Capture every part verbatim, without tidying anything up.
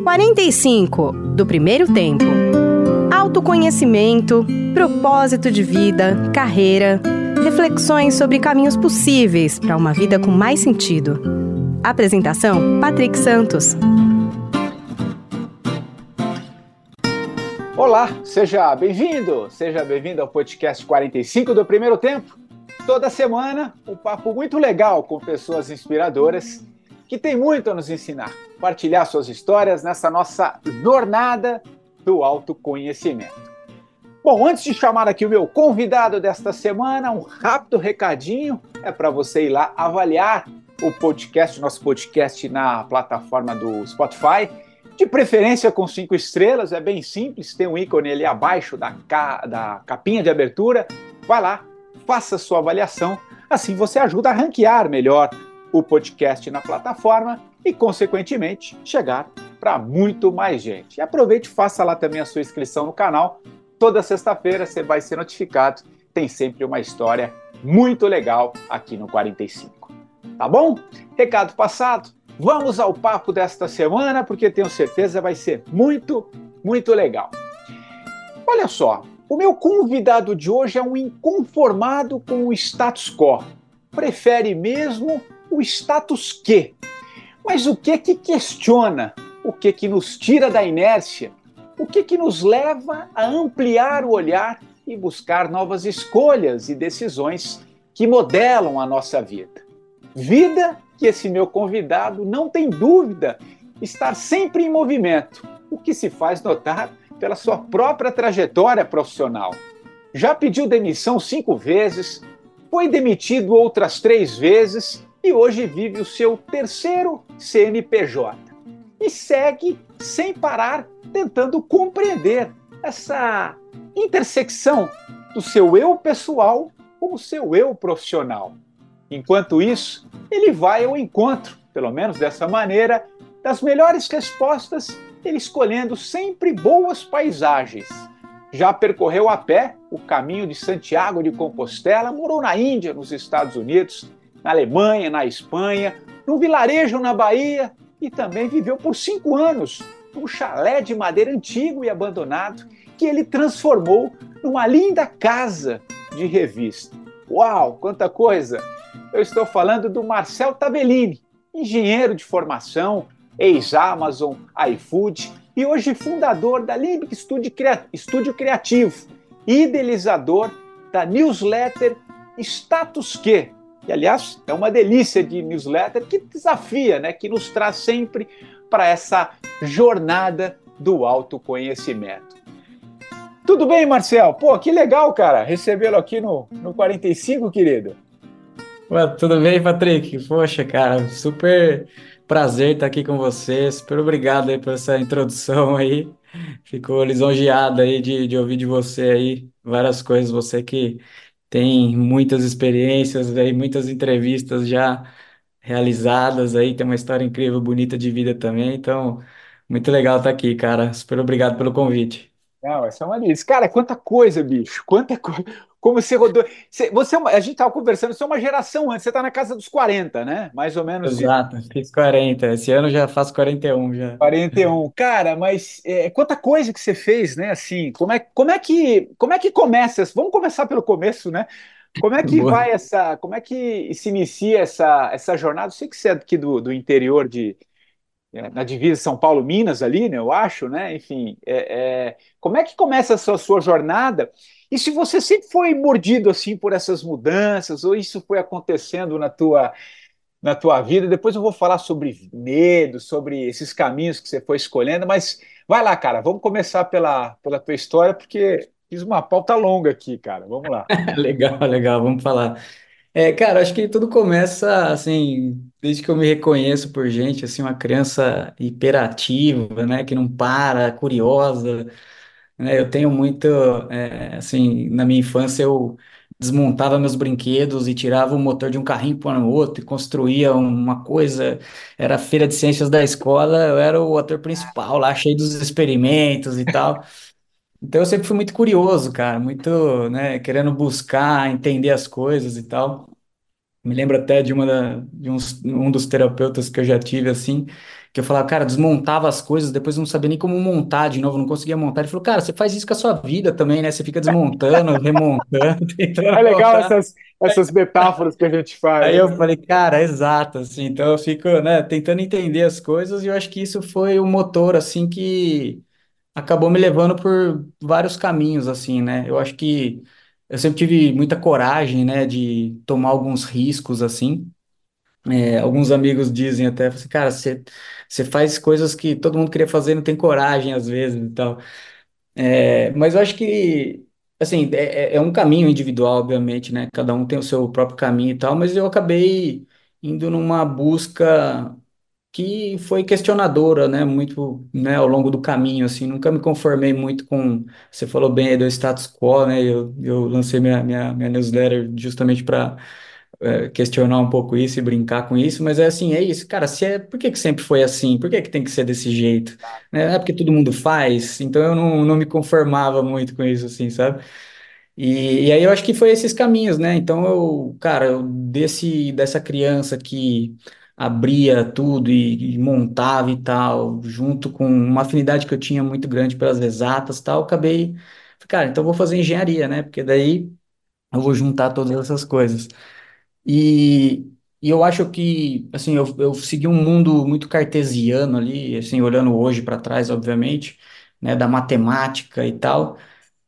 quarenta e cinco, do primeiro tempo. Autoconhecimento, propósito de vida, carreira, reflexões sobre caminhos possíveis para uma vida com mais sentido. Apresentação: Patrick Santos. Olá, seja bem-vindo, seja bem-vindo ao podcast quarenta e cinco do Primeiro Tempo. Toda semana, um papo muito legal com pessoas inspiradoras que têm muito a nos ensinar, partilhar suas histórias nessa nossa jornada do autoconhecimento. Bom, antes de chamar aqui o meu convidado desta semana, um rápido recadinho é para você ir lá avaliar o podcast, nosso podcast na plataforma do Spotify, de preferência com cinco estrelas, é bem simples, tem um ícone ali abaixo da, ca... da capinha de abertura, vai lá, faça sua avaliação, assim você ajuda a ranquear melhor o podcast na plataforma e, consequentemente, chegar para muito mais gente. E aproveite e faça lá também a sua inscrição no canal. Toda sexta-feira você vai ser notificado. Tem sempre uma história muito legal aqui no quarenta e cinco. Tá bom? Recado passado. Vamos ao papo desta semana, porque tenho certeza vai ser muito, muito legal. Olha só, o meu convidado de hoje é um inconformado com o status quo. Prefere mesmo o status quê. Mas o que que questiona? O que que nos tira da inércia? O que que nos leva a ampliar o olhar e buscar novas escolhas e decisões que modelam a nossa vida? Vida que esse meu convidado não tem dúvida estar sempre em movimento, o que se faz notar pela sua própria trajetória profissional. Já pediu demissão cinco vezes, foi demitido outras três vezes e hoje vive o seu terceiro C N P J. E segue sem parar tentando compreender essa intersecção do seu eu pessoal com o seu eu profissional. Enquanto isso, ele vai ao encontro, pelo menos dessa maneira, das melhores respostas, ele escolhendo sempre boas paisagens. Já percorreu a pé o caminho de Santiago de Compostela, morou na Índia, nos Estados Unidos, na Alemanha, na Espanha, num vilarejo na Bahia e também viveu por cinco anos num chalé de madeira antigo e abandonado que ele transformou numa linda casa de revista. Uau, quanta coisa! Eu estou falando do Marcel Tabellini, engenheiro de formação, ex-Amazon, iFood e hoje fundador da Limbic Estúdio Criativo, idealizador da newsletter Status Quê. E, aliás, é uma delícia de newsletter que desafia, né, que nos traz sempre para essa jornada do autoconhecimento. Tudo bem, Marcel? Pô, que legal, cara, recebê-lo aqui no, no quarenta e cinco, querido. Ué, tudo bem, Patrick? Poxa, cara, super prazer estar aqui com você. Super obrigado aí por essa introdução aí. Fico lisonjeado aí de, de ouvir de você aí várias coisas. Você que tem muitas experiências aí, muitas entrevistas já realizadas aí, tem uma história incrível, bonita de vida também. Então, muito legal estar aqui, cara. Super obrigado pelo convite. Não, essa é uma delícia. Cara, quanta coisa, bicho, quanta coisa. Como você rodou. Você, você é uma- a gente estava conversando, você é uma geração antes, você está na casa dos quarenta, né? Mais ou menos isso. Exato, fiz quarenta. Esse ano já faço quarenta e um já. quarenta e um. Cara, mas é, quanta coisa que você fez, né? Assim, como é, como é que, como é que começa? Vamos começar pelo começo, né? Como é que Boa. vai essa, como é que se inicia essa, essa jornada? Eu sei que você é aqui do, do interior de, é, na divisa São Paulo-Minas ali, né? Eu acho, né? Enfim, é, é, como é que começa essa sua jornada? E se você sempre foi mordido assim por essas mudanças, ou isso foi acontecendo na tua na tua vida. Depois eu vou falar sobre medo, sobre esses caminhos que você foi escolhendo, mas vai lá, cara, vamos começar pela, pela tua história, porque fiz uma pauta longa aqui, cara. Vamos lá. Legal, legal, vamos falar. É, cara, acho que tudo começa assim, desde que eu me reconheço por gente, assim, uma criança hiperativa, né, que não para, curiosa, né, eu tenho muito, é, assim, na minha infância eu desmontava meus brinquedos e tirava o motor de um carrinho para o outro e construía uma coisa, era a feira de ciências da escola, eu era o ator principal lá, cheio dos experimentos e tal. Então eu sempre fui muito curioso, cara, muito, né, querendo buscar, entender as coisas e tal. Me lembro até de uma da, de uns, um dos terapeutas que eu já tive assim, que eu falava, cara, desmontava as coisas, depois não sabia nem como montar de novo, não conseguia montar. Ele falou, cara, você faz isso com a sua vida também, né? Você fica desmontando, remontando, É tentando legal montar. essas, essas metáforas que a gente faz, Aí né? eu falei, cara, é exato, assim, então eu fico, né, tentando entender as coisas e eu acho que isso foi o motor, assim, que acabou me levando por vários caminhos, assim, né? Eu acho que eu sempre tive muita coragem, né, de tomar alguns riscos, assim. É, alguns amigos dizem até, assim, cara, você, você faz coisas que todo mundo queria fazer e não tem coragem, às vezes, e tal. É, mas eu acho que, assim, é, é é um caminho individual, obviamente, né? Cada um tem o seu próprio caminho e tal, mas eu acabei indo numa busca que foi questionadora, né, muito, né, ao longo do caminho, assim, nunca me conformei muito com, você falou bem aí do status quo, né, eu, eu lancei minha, minha, minha newsletter justamente para questionar um pouco isso e brincar com isso, mas é assim, é isso, cara, se é, por que que sempre foi assim? Por que que tem que ser desse jeito? Né? É porque todo mundo faz, então eu não, não me conformava muito com isso, assim, sabe? E, e aí eu acho que foi esses caminhos, né? Então eu, cara, eu desse dessa criança que abria tudo e, e montava e tal, junto com uma afinidade que eu tinha muito grande pelas exatas e tal, eu acabei, cara, então eu vou fazer engenharia, né? Porque daí eu vou juntar todas essas coisas. E, e eu acho que, assim, eu, eu segui um mundo muito cartesiano ali, assim, olhando hoje para trás, obviamente, né, da matemática e tal.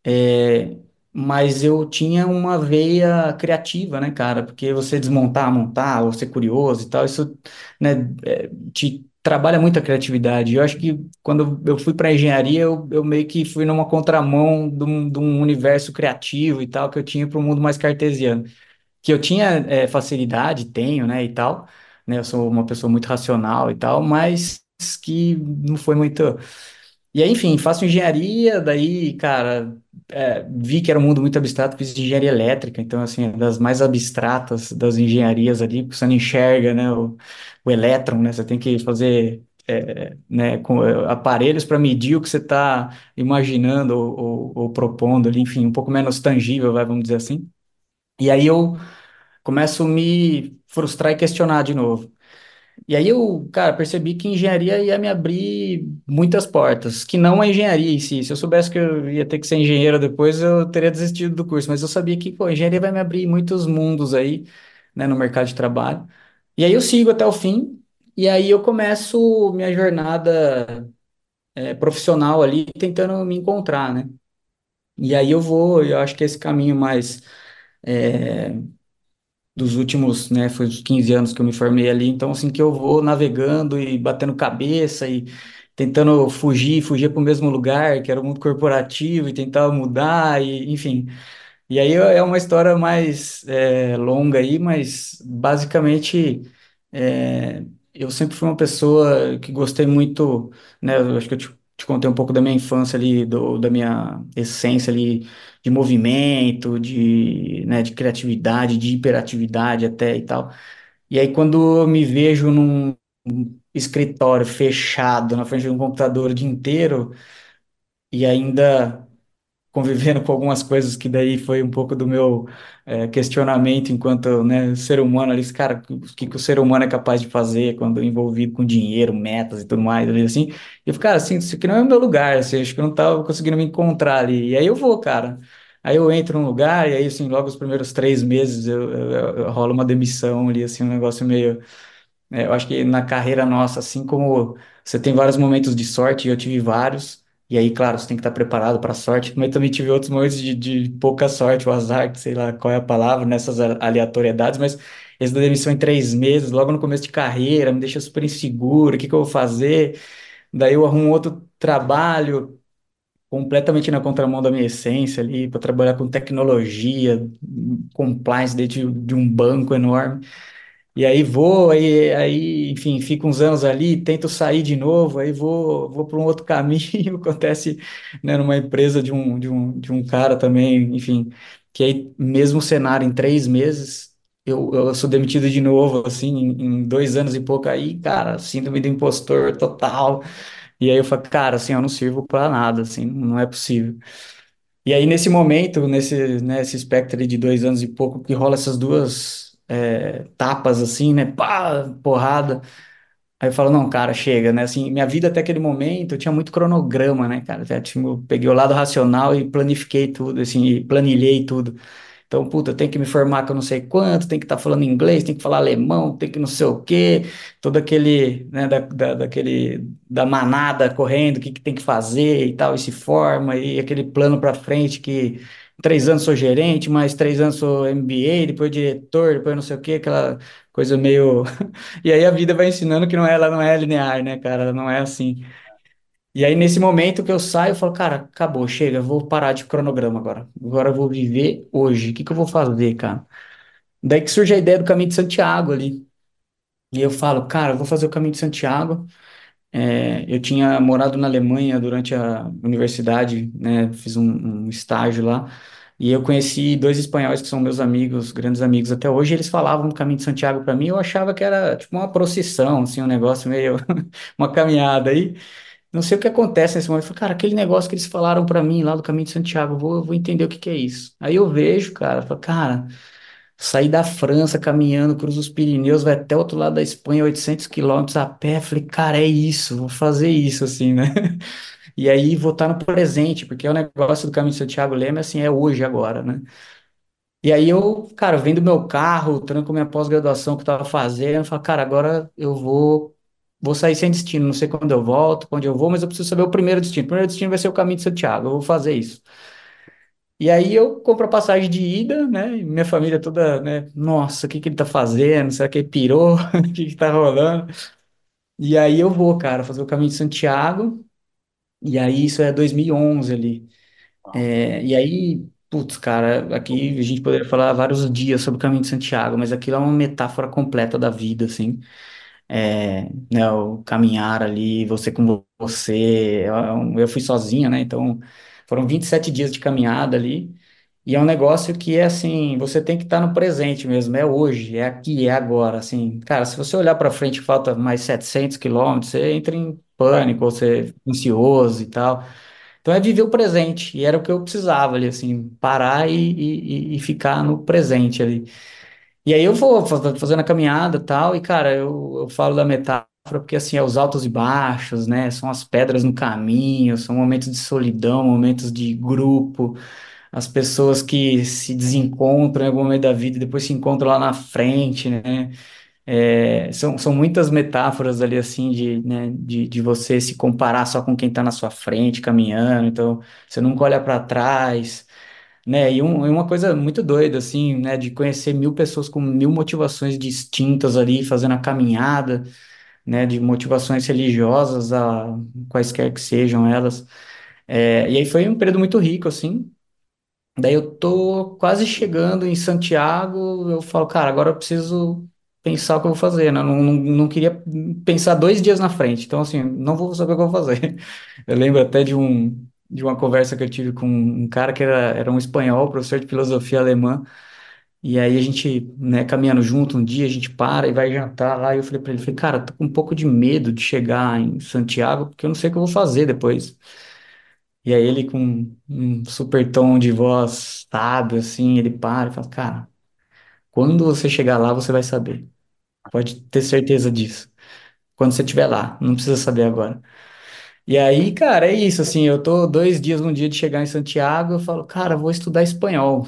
É, mas eu tinha uma veia criativa, né, cara? Porque você desmontar, montar, ou ser curioso e tal, isso, né, é, te trabalha muito a criatividade. Eu acho que quando eu fui para engenharia, eu, eu meio que fui numa contramão de um, de um universo criativo e tal, que eu tinha para um mundo mais cartesiano. Que eu tinha, é, facilidade, tenho, né, e tal, né? Eu sou uma pessoa muito racional e tal, mas que não foi muito. E aí, enfim, faço engenharia, daí, cara, é, vi que era um mundo muito abstrato, fiz engenharia elétrica, então, assim, é das mais abstratas das engenharias ali, porque você não enxerga, né, o, o elétron, né, você tem que fazer, é, né, com, é, aparelhos para medir o que você está imaginando ou, ou, ou propondo ali, enfim, um pouco menos tangível, vai, vamos dizer assim. E aí eu começo a me frustrar e questionar de novo. E aí eu, cara, percebi que engenharia ia me abrir muitas portas, que não a engenharia em si. Se eu soubesse que eu ia ter que ser engenheiro depois, eu teria desistido do curso. Mas eu sabia que, pô, a engenharia vai me abrir muitos mundos aí, né, no mercado de trabalho. E aí eu sigo até o fim, e aí eu começo minha jornada, é, profissional ali, tentando me encontrar, né? E aí eu vou, eu acho que esse caminho mais é, dos últimos, né, foi os quinze anos que eu me formei ali, então assim que eu vou navegando e batendo cabeça e tentando fugir, fugir para o mesmo lugar, que era o mundo corporativo e tentar mudar e enfim, e aí é uma história mais, é, longa aí, mas basicamente é, eu sempre fui uma pessoa que gostei muito, né? Eu acho que eu te, te contei um pouco da minha infância ali, do, da minha essência ali de movimento, de, né, de criatividade, de hiperatividade até e tal. E aí quando eu me vejo num escritório fechado, na frente de um computador o dia inteiro, e ainda convivendo com algumas coisas que daí foi um pouco do meu, é, questionamento enquanto, né, ser humano ali, cara, o que, que o ser humano é capaz de fazer quando envolvido com dinheiro, metas e tudo mais, ali, assim, e eu fico, cara, assim, isso aqui não é o meu lugar, assim, acho que eu não tava conseguindo me encontrar ali, e aí eu vou, cara, aí eu entro num lugar, e aí, assim, logo os primeiros três meses eu, eu, eu, eu rolo uma demissão ali, assim, um negócio meio é, eu acho que na carreira nossa, assim como você tem vários momentos de sorte, e eu tive vários, e aí, claro, você tem que estar preparado para a sorte, mas também tive outros momentos de, de pouca sorte, o azar, que sei lá qual é a palavra, nessas a- aleatoriedades, mas esse da demissão em três meses, logo no começo de carreira, me deixa super inseguro, o que que eu vou fazer? Daí eu arrumo outro trabalho, completamente na contramão da minha essência ali, para trabalhar com tecnologia, compliance dentro de de um banco enorme. E aí vou, aí, aí, enfim, fico uns anos ali, tento sair de novo, aí vou, vou para um outro caminho, acontece, né, numa empresa de um, de um, de um cara também, enfim, que aí, mesmo cenário em três meses, eu, eu sou demitido de novo, assim, em, em dois anos e pouco, aí, cara, síndrome do impostor total, e aí eu falo, cara, assim, eu não sirvo para nada, assim, não é possível. E aí, nesse momento, nesse, nesse espectro ali de dois anos e pouco, que rola essas duas. é, tapas assim, né? Pá, porrada. Aí eu falo, não, cara, chega, né? Assim, minha vida até aquele momento, eu tinha muito cronograma, né, cara? Até, tipo, eu peguei o lado racional e planifiquei tudo, assim, e planilhei tudo. Então, puta, eu tenho que me formar que eu não sei quanto, tem que estar falando inglês, tem que falar alemão, tem que não sei o quê, todo aquele, né, da, da, daquele, da manada correndo, o que, que tem que fazer e tal, e se forma, e aquele plano para frente que em três anos sou gerente, mais três anos sou M B A, depois diretor, depois não sei o quê, aquela coisa meio. E aí a vida vai ensinando que não é, ela não é linear, né, cara? Ela não é assim. E aí, nesse momento que eu saio, eu falo, cara, acabou, chega, eu vou parar de cronograma agora. Agora eu vou viver hoje. O que que eu vou fazer, cara? Daí que surge a ideia do Caminho de Santiago ali. E eu falo, cara, eu vou fazer o Caminho de Santiago. É, eu tinha morado na Alemanha durante a universidade, né? Fiz um, um estágio lá. E eu conheci dois espanhóis que são meus amigos, grandes amigos até hoje. Eles falavam do Caminho de Santiago para mim. Eu achava que era tipo uma procissão, assim, um negócio meio uma caminhada aí. Não sei o que acontece nesse momento. Eu falei, cara, aquele negócio que eles falaram pra mim lá do Caminho de Santiago, eu vou, eu vou entender o que que é isso. Aí eu vejo, cara, eu falo, cara, saí da França caminhando, cruzo os Pirineus, vai até o outro lado da Espanha, oitocentos quilômetros a pé. Falei, cara, é isso, vou fazer isso, assim, né? E aí vou estar no presente, porque é o negócio do Caminho de Santiago Leme, assim, é hoje, agora, né? E aí eu, cara, vendo meu carro, tranco minha pós-graduação que eu tava fazendo, falo, cara, agora eu vou vou sair sem destino, não sei quando eu volto, pra onde eu vou, mas eu preciso saber o primeiro destino. O primeiro destino vai ser o Caminho de Santiago, eu vou fazer isso. E aí eu compro a passagem de ida, né? E minha família toda, né? Nossa, o que que ele tá fazendo? Será que ele pirou? O que que tá rolando? E aí eu vou, cara, fazer o Caminho de Santiago. E aí isso é dois mil e onze ali. É, e aí, putz, cara, aqui a gente poderia falar vários dias sobre o Caminho de Santiago, mas aquilo é uma metáfora completa da vida, assim. É, né, o caminhar ali, você com você. Eu, eu fui sozinha, né? Então foram vinte e sete dias de caminhada ali. E é um negócio que é assim, você tem que estar no presente mesmo, é hoje, é aqui, é agora, assim. Cara, se você olhar para frente, falta mais setecentos quilômetros, você entra em pânico, você fica ansioso e tal. Então é viver o presente, e era o que eu precisava ali, assim, parar e, e, e e ficar no presente ali. E aí eu vou fa- fazendo a caminhada e tal, e cara, eu, eu falo da metáfora porque assim, é os altos e baixos, né? São as pedras no caminho, são momentos de solidão, momentos de grupo, as pessoas que se desencontram em algum momento da vida e depois se encontram lá na frente, né? É, são, são muitas metáforas ali assim de, né, de, de você se comparar só com quem está na sua frente caminhando, então você nunca olha para trás, né? E, um, e uma coisa muito doida, assim, né? De conhecer mil pessoas com mil motivações distintas ali, fazendo a caminhada, né? De motivações religiosas, a quaisquer que sejam elas. É, e aí foi um período muito rico, assim. Daí eu tô quase chegando em Santiago, eu falo, cara, agora eu preciso pensar o que eu vou fazer, né? Eu não, não, não queria pensar dois dias na frente, então assim, não vou saber o que eu vou fazer. Eu lembro até de um de uma conversa que eu tive com um cara que era, era um espanhol, professor de filosofia alemã, e aí a gente, né, caminhando junto um dia, a gente para e vai jantar lá, e eu falei pra ele, falei, cara, tô com um pouco de medo de chegar em Santiago, porque eu não sei o que eu vou fazer depois. E aí ele com um super tom de voz sábio, assim, ele para e fala, cara, quando você chegar lá, você vai saber. Pode ter certeza disso. Quando você estiver lá, não precisa saber agora. E aí, cara, é isso, assim, eu tô dois dias, um dia de chegar em Santiago, eu falo, cara, vou estudar espanhol.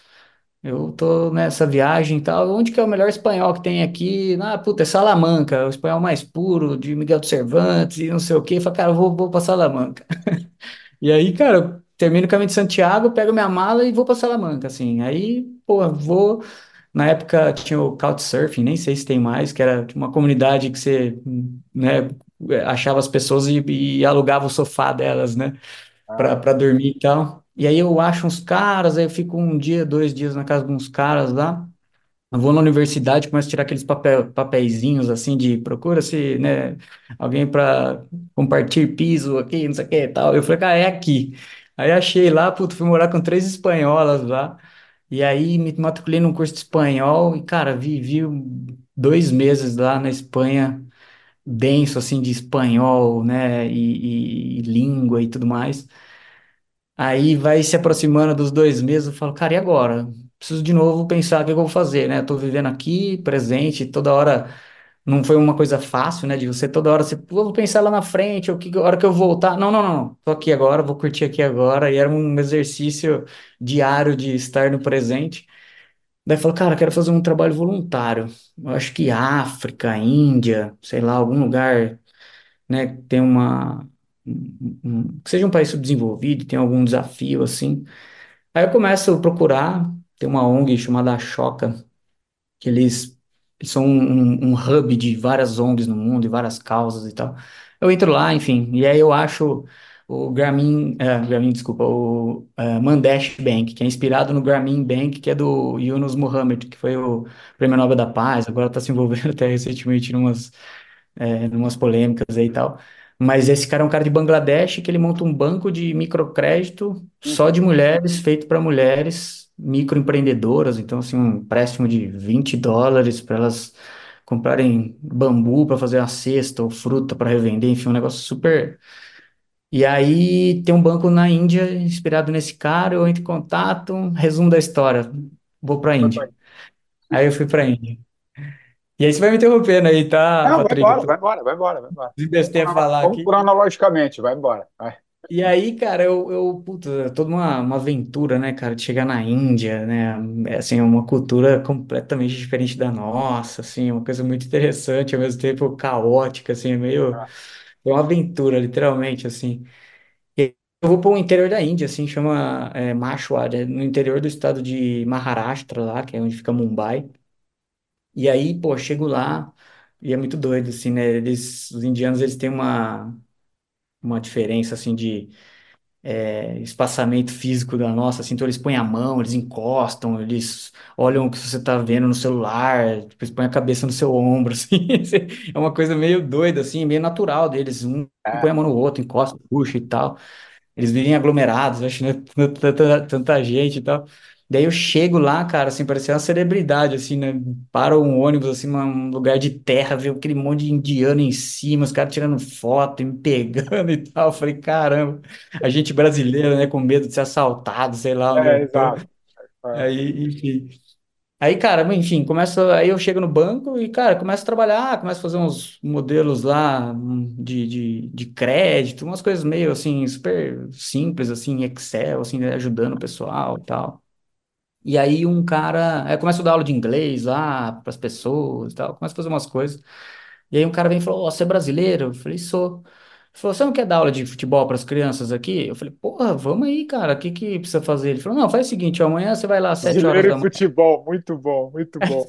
Eu tô nessa viagem e tal, onde que é o melhor espanhol que tem aqui? Ah, puta, é Salamanca, o espanhol mais puro, de Miguel de Cervantes e não sei o quê. Eu falo, cara, eu vou, vou pra Salamanca. E aí, cara, eu termino o caminho de Santiago, pego minha mala e vou para Salamanca, assim. Aí, pô, vou. Na época tinha o Couchsurfing, nem sei se tem mais, que era uma comunidade que você, né, achava as pessoas e, e alugava o sofá delas, né, para Ah, para dormir e tal. E aí eu acho uns caras, aí eu fico um dia, dois dias na casa de uns caras lá. Eu vou na universidade, começo a tirar aqueles papel, papeizinhos assim de procura-se, né, alguém para compartilhar piso aqui, não sei o que e tal. Eu falei, cara, é aqui. Aí achei lá, puto, fui morar com três espanholas lá. E aí me matriculei num curso de espanhol e, cara, vivi um- dois meses lá na Espanha, denso assim de espanhol, né, e, e- e língua e tudo mais. Aí vai se aproximando dos dois meses, eu falo, cara, e agora? preciso de novo pensar o que eu vou fazer, né? Eu tô vivendo aqui, presente, toda hora. Não foi uma coisa fácil, né? De você toda hora, você, "Pô, vou pensar lá na frente, ou que a hora que eu voltar. Não, não, não, não. Tô aqui agora, vou curtir aqui agora. E era um exercício diário de estar no presente. Daí falou, cara, eu quero fazer um trabalho voluntário. Eu acho que África, Índia, sei lá, algum lugar, né, que tem uma. um- um- que seja um país subdesenvolvido, tem algum desafio assim. Aí eu começo a procurar, tem uma O N G chamada Ashoka, que eles, eles são um, um um hub de várias O N Gs no mundo e várias causas e tal. Eu entro lá, enfim, e aí eu acho o Grameen, é, Grameen, desculpa, o é, Mandesh Bank, que é inspirado no Grameen Bank, que é do Yunus Muhammad, que foi o Prêmio Nobel da Paz, agora está se envolvendo até recentemente numas é, numas polêmicas aí e tal. Mas esse cara é um cara de Bangladesh que ele monta um banco de microcrédito só de Uhum. mulheres, feito para mulheres microempreendedoras. Então, assim, um empréstimo de vinte dólares para elas comprarem bambu para fazer a cesta ou fruta para revender, enfim, um negócio super. E aí tem um banco na Índia inspirado nesse cara, eu entro em contato, resumo da história, vou para a Vai, vai. Índia. Aí eu fui para a Índia. E aí você vai me interrompendo aí, tá, Não, vai Patrick? Eu embora, tô vai embora, vai embora, vai embora. Vamos desbestei a crono- falar vamos aqui. cronologicamente, vai embora. Vai. E aí, cara, eu, eu puta, toda uma, uma aventura, né, cara, de chegar na Índia, né, é, assim, uma cultura completamente diferente da nossa, assim, uma coisa muito interessante, ao mesmo tempo caótica, assim, é meio, Ah, é uma aventura, literalmente, assim. E aí eu vou para o interior da Índia, assim, chama é, Mashwad, é no interior do estado de Maharashtra, lá, que é onde fica Mumbai. E aí, pô, chego lá e é muito doido, assim, né, eles, os indianos, eles têm uma, uma diferença, assim, de espaçamento físico da nossa, assim, então eles põem a mão, eles encostam, eles olham o que você tá vendo no celular, tipo, eles põem a cabeça no seu ombro, assim, é uma coisa meio doida, assim, meio natural deles, um põe a é. mão no outro, encosta, puxa e tal, eles vivem aglomerados, acho, né, tanta, tanta gente e tal. Daí eu chego lá, cara, assim, parecia uma celebridade, assim, né? Para um ônibus, assim, num lugar de terra, ver aquele monte de indiano em cima, os caras tirando foto e me pegando e tal. Eu falei, caramba, a gente brasileira, né, com medo de ser assaltado, sei lá onde É, eu tô. exato. É. Aí, enfim. Aí, cara, enfim, começa, aí eu chego no banco e, cara, começo a trabalhar, começo a fazer uns modelos lá hum, de, de, de crédito, umas coisas meio, assim, super simples, assim, em Excel, assim, né, ajudando o pessoal e tal. E aí um cara, aí eu começo a dar aula de inglês lá para as pessoas e tal, começo a fazer umas coisas. E aí um cara vem e falou, ó, você é brasileiro? Eu falei, sou. Ele falou, você não quer dar aula de futebol para as crianças aqui? Eu falei, porra, vamos aí, cara, o que que precisa fazer? Ele falou, não, faz o seguinte, ó, amanhã você vai lá às sete horas Brasileiro e da manhã. futebol, muito bom, muito bom.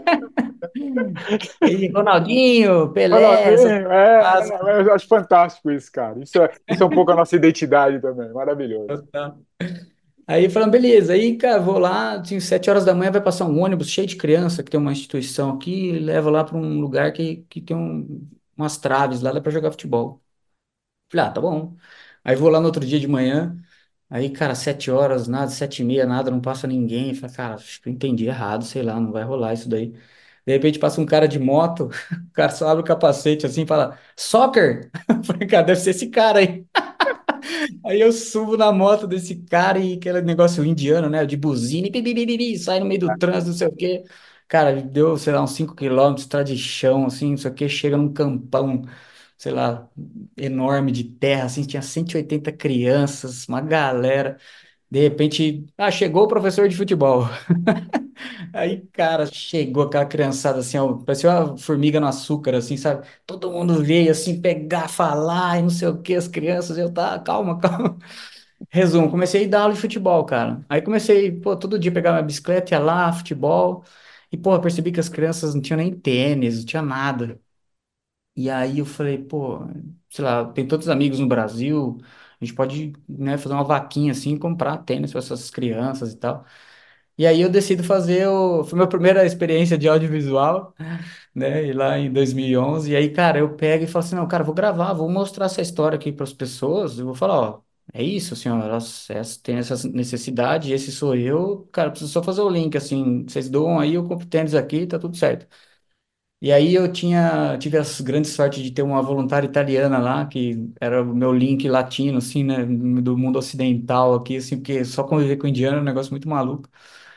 E Ronaldinho, Pelé, essas Ronaldinho, é, coisas. é, eu acho fantástico isso, cara. Isso é, isso é um pouco a nossa identidade também, maravilhoso. Aí falando, beleza, aí, cara, vou lá, assim, sete horas da manhã vai passar um ônibus cheio de criança, que tem uma instituição aqui, e leva lá para um lugar que, que tem um- umas traves lá, dá para jogar futebol. Falei, ah, tá bom. Aí vou lá no outro dia de manhã, aí, cara, sete horas, nada, sete e meia, nada, não passa ninguém. Falei, cara, acho que eu entendi errado, sei lá, não vai rolar isso daí. De repente passa um cara de moto, o cara só abre o capacete assim e fala, soccer! Falei, cara, deve ser esse cara aí. Aí eu subo na moto desse cara e aquele negócio indiano, né? De buzina, e bi, bi, bi, bi, bi, sai no meio do trânsito, não sei o quê. Cara, deu, sei lá, uns cinco quilômetros, estrada de chão, assim, não sei o quê. Chega num campão, sei lá, enorme de terra, assim, tinha cento e oitenta crianças, uma galera. De repente, ah, chegou o professor de futebol. Aí, cara, chegou aquela criançada assim, ó, parecia uma formiga no açúcar, assim, sabe? Todo mundo veio assim, pegar, falar e não sei o que, as crianças, eu tá, calma, calma. Resumo, comecei a dar aula de futebol, cara. Aí comecei, pô, todo dia pegar minha bicicleta, ia lá, futebol. E, pô, percebi que as crianças não tinham nem tênis, não tinha nada. E aí eu falei, pô, sei lá, tem tantos amigos no Brasil, a gente pode, né, fazer uma vaquinha assim, e comprar tênis para essas crianças e tal. E aí eu decido fazer o... Foi a minha primeira experiência de audiovisual, né? E lá em dois mil e onze. E aí, cara, eu pego e falo assim, não, cara, vou gravar, vou mostrar essa história aqui para as pessoas. Eu vou falar, ó, é isso, assim, ó, elas, elas têm essa necessidade, esse sou eu. Cara, preciso só fazer o link, assim, vocês doam aí, eu compro tênis aqui, tá tudo certo. E aí eu tinha, tive a grande sorte de ter uma voluntária italiana lá, que era o meu link latino, assim, né, do mundo ocidental aqui, assim, porque só conviver com indiano é um negócio muito maluco.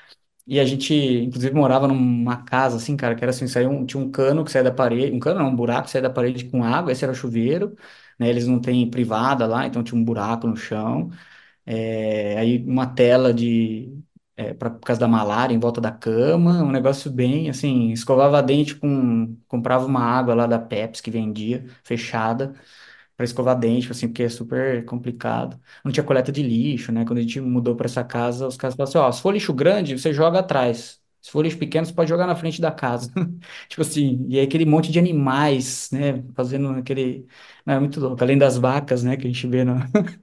E a gente, inclusive, morava numa casa, assim, cara, que era assim, saía um, tinha um cano que saía da parede, um cano não, um buraco que saía da parede com água, esse era o chuveiro, né? Eles não têm privada lá, então tinha um buraco no chão. É, aí uma tela de, é, pra, por causa da malária em volta da cama, um negócio bem, assim, escovava dente com, comprava uma água lá da Pepsi que vendia, fechada, para escovar dente, assim, porque é super complicado. Não tinha coleta de lixo, né? Quando a gente mudou para essa casa, os caras falaram assim, ó, se for lixo grande, você joga atrás. Se for lixo pequeno, você pode jogar na frente da casa. Tipo assim, e aí aquele monte de animais, né? Fazendo aquele... Não, é muito louco. Além das vacas, né? Que a gente vê no...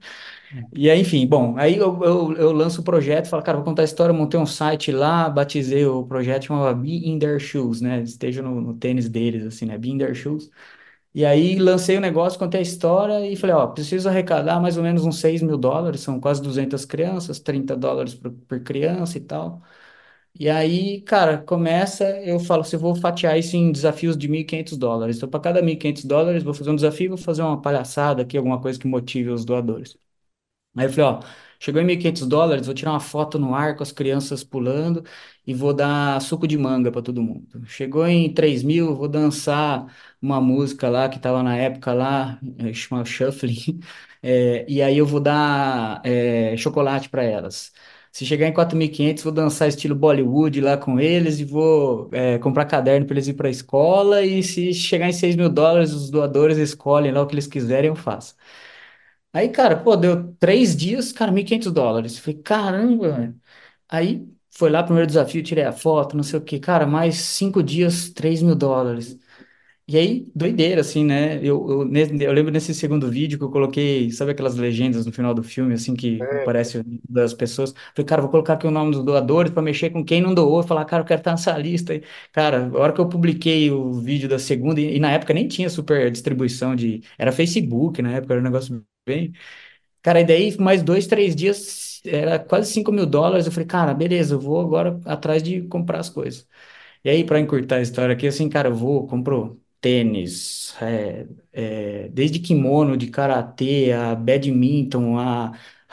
E aí, enfim, bom, aí eu, eu, eu lanço o projeto, falo, cara, vou contar a história, montei um site lá, batizei o projeto, chamava Be In Their Shoes, né? Esteja no, no tênis deles, assim, né? Be In Their Shoes. E aí lancei o negócio, contei a história e falei, ó, preciso arrecadar mais ou menos uns seis mil dólares, são quase duzentas crianças, trinta dólares por, por criança e tal. E aí, cara, começa, eu falo, se eu vou fatiar isso em desafios de mil e quinhentos dólares. Então, para cada mil e quinhentos dólares, vou fazer um desafio, vou fazer uma palhaçada aqui, alguma coisa que motive os doadores. Aí eu falei, ó, chegou em mil e quinhentos dólares, vou tirar uma foto no ar com as crianças pulando e vou dar suco de manga para todo mundo. Chegou em três mil, vou dançar uma música lá que estava na época lá, eh, chama Shuffling, eh, e aí eu vou dar eh, chocolate para elas. Se chegar em quatro mil e quinhentos, vou dançar estilo Bollywood lá com eles e vou eh, comprar caderno para eles ir para a escola. E se chegar em seis mil dólares, os doadores escolhem lá o que eles quiserem, eu faço. Aí, cara, pô, deu três dias, cara, mil e quinhentos dólares. Falei, caramba, velho. Aí foi lá, primeiro desafio, tirei a foto, não sei o quê. Cara, mais cinco dias, três mil dólares. E aí, doideira, assim, né? Eu, eu, ne- eu lembro nesse segundo vídeo que eu coloquei, sabe aquelas legendas no final do filme, assim, que aparece o nome das pessoas. Falei, cara, vou colocar aqui o nome dos doadores para mexer com quem não doou. Falar, cara, eu quero estar nessa lista. E, cara, a hora que eu publiquei o vídeo da segunda, e, e na época nem tinha super distribuição de. Era Facebook, na época, era um negócio bem. Cara, e daí mais dois, três dias, era quase cinco mil dólares. Eu falei, cara, beleza, eu vou agora atrás de comprar as coisas. E aí, para encurtar a história aqui, assim, cara, eu vou, compro tênis, é, é, desde kimono de karatê, a badminton, a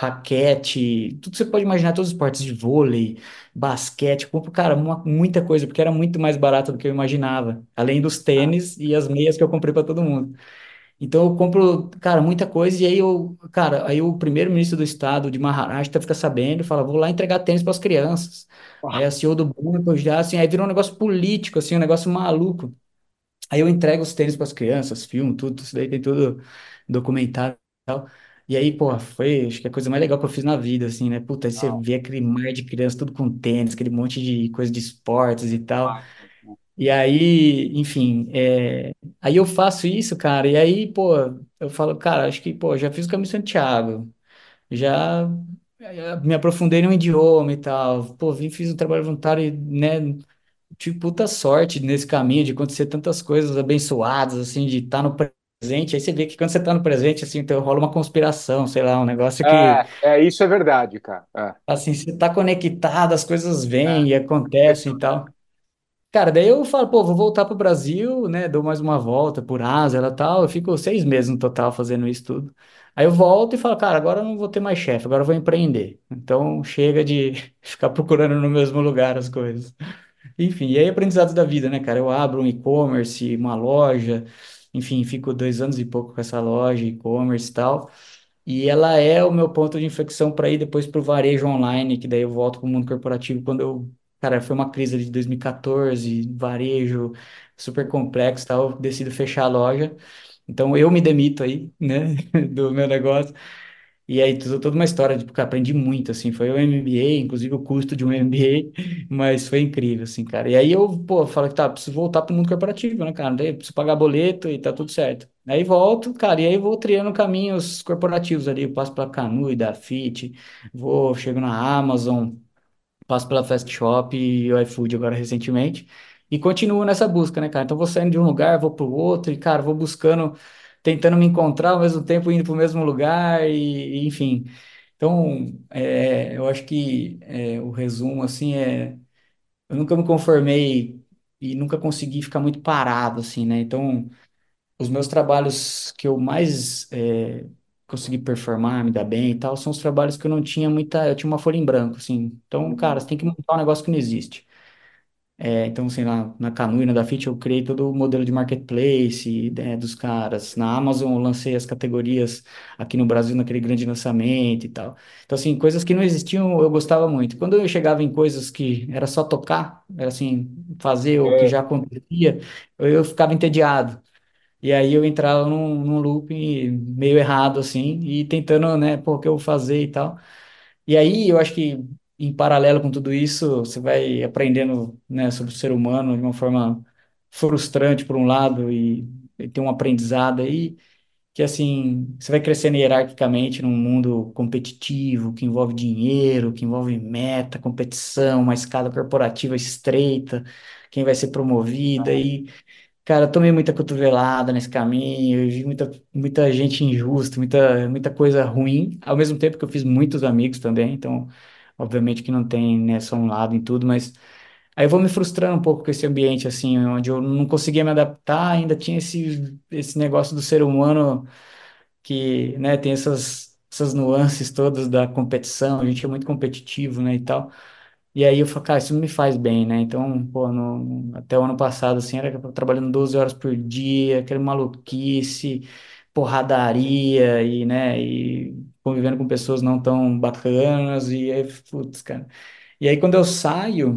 raquete, tudo que você pode imaginar, todos os esportes de vôlei, basquete, compro, cara, uma- muita coisa, porque era muito mais barato do que eu imaginava. Além dos tênis e as meias que eu comprei para todo mundo. Então eu compro, cara, muita coisa, e aí eu, cara, aí o primeiro-ministro do estado de Maharashtra fica sabendo, fala, vou lá entregar tênis para as crianças. Aí a C E O do banco já, assim, aí virou um negócio político, assim, um negócio maluco. Aí eu entrego os tênis para as crianças, filmo, tudo, isso daí tem tudo documentado e tal. E aí, pô, foi, acho que a coisa mais legal que eu fiz na vida, assim, né? Puta, aí você Não, vê aquele mar de criança, tudo com tênis, aquele monte de coisa de esportes e tal. demais, né? E aí, enfim, é, aí eu faço isso, cara, e aí, pô, eu falo, cara, acho que, pô, já fiz o Caminho de Santiago, já eh, me aprofundei no idioma e tal, pô, vim, fiz um trabalho voluntário, e, né, tive puta sorte nesse caminho de acontecer tantas coisas abençoadas, assim, de estar no presente, aí você vê que quando você tá no presente, assim, então rola uma conspiração, sei lá, um negócio que, É, é, isso é verdade, cara. É, assim, você tá conectado, as coisas vêm e é, acontecem e impressionante. tal. Cara, daí eu falo, pô, vou voltar pro Brasil, né? Dou mais uma volta por Ásia e tal. Eu fico seis meses no total fazendo isso tudo. Aí eu volto e falo, cara, agora eu não vou ter mais chefe, agora eu vou empreender. Então chega de ficar procurando no mesmo lugar as coisas. Enfim, e aí aprendizados da vida, né, cara? Eu abro um e-commerce, uma loja, enfim, fico dois anos e pouco com essa loja, e-commerce e tal. E ela é o meu ponto de inflexão para ir depois para o varejo online, que daí eu volto para o mundo corporativo quando eu, cara, foi uma crise de dois mil e quatorze, varejo super complexo, e tal, eu decido fechar a loja. Então eu me demito aí, né, do meu negócio. E aí, tudo, toda uma história, tipo, cara, aprendi muito, assim, foi o M B A, inclusive o custo de um M B A, mas foi incrível, assim, cara. E aí eu, pô, falo que tá, preciso voltar pro mundo corporativo, né, cara? Daí preciso pagar boleto e tá tudo certo. Aí volto, cara, e aí vou triando caminhos corporativos ali, eu passo pela Canui, da Fit, vou, chego na Amazon, passo pela Fast Shop e o iFood agora recentemente, e continuo nessa busca, né, cara? Então vou saindo de um lugar, vou pro outro, e, cara, vou buscando, tentando me encontrar ao mesmo tempo, indo pro mesmo lugar, e, e, enfim. Então, é, eu acho que é, o resumo, assim, é... Eu nunca me conformei e nunca consegui ficar muito parado, assim, né? Então, os meus trabalhos que eu mais é, conseguir performar, me dar bem e tal, são os trabalhos que eu não tinha muita, eu tinha uma folha em branco, assim. Então, cara, Uhum. você tem que montar um negócio que não existe. É, então, assim, na, na Canu e na Dafit eu criei todo o modelo de marketplace, né, dos caras. Na Amazon eu lancei as categorias aqui no Brasil naquele grande lançamento e tal. Então, assim, coisas que não existiam eu gostava muito. Quando eu chegava em coisas que era só tocar, era assim, fazer o que É, já acontecia, eu, eu ficava entediado. E aí eu entrava num, num loop meio errado, assim, e tentando, né, pô, o que eu vou fazer e tal. E aí eu acho que, em paralelo com tudo isso, você vai aprendendo, né, sobre o ser humano de uma forma frustrante, por um lado, e, e tem um aprendizado aí, que, assim, você vai crescendo hierarquicamente num mundo competitivo, que envolve dinheiro, que envolve meta, competição, uma escada corporativa estreita, quem vai ser promovida, e cara, eu tomei muita cotovelada nesse caminho, eu vi muita, muita gente injusta, muita, muita coisa ruim, ao mesmo tempo que eu fiz muitos amigos também, então, obviamente que não tem, né, só um lado em tudo, mas aí eu vou me frustrando um pouco com esse ambiente, assim, onde eu não conseguia me adaptar, ainda tinha esse, esse negócio do ser humano que, né, tem essas, essas nuances todas da competição, a gente é muito competitivo, né, e tal. E aí eu falei, cara, isso não me faz bem, né? Então, pô, no- até o ano passado, assim, era trabalhando doze horas por dia, aquele maluquice, porradaria e, né, e convivendo com pessoas não tão bacanas, e aí, putz, cara. E aí quando eu saio,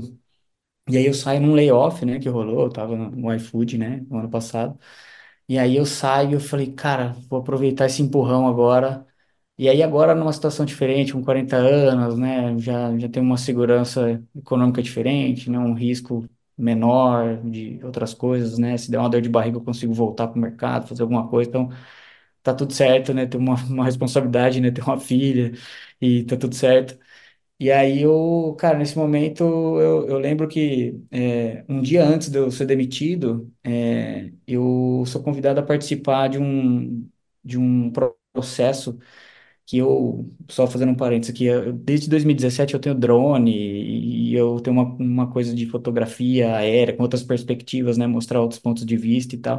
e aí eu saio num layoff, né, que rolou, eu tava no no iFood, né, no ano passado, e aí eu saio, eu falei, cara, vou aproveitar esse empurrão agora. E aí agora numa situação diferente, com quarenta anos, né, já, já tem uma segurança econômica diferente, né, um risco menor de outras coisas, né, se der uma dor de barriga eu consigo voltar para o mercado, fazer alguma coisa, então tá tudo certo, né, ter uma, uma responsabilidade, né, ter uma filha e tá tudo certo. E aí eu, cara, nesse momento eu, eu lembro que é, um dia antes de eu ser demitido, é, eu sou convidado a participar de um, de um processo que eu, só fazendo um parênteses aqui, eu- desde dois mil e dezessete eu tenho drone e, e eu tenho uma, uma coisa de fotografia aérea, com outras perspectivas, né, mostrar outros pontos de vista e tal.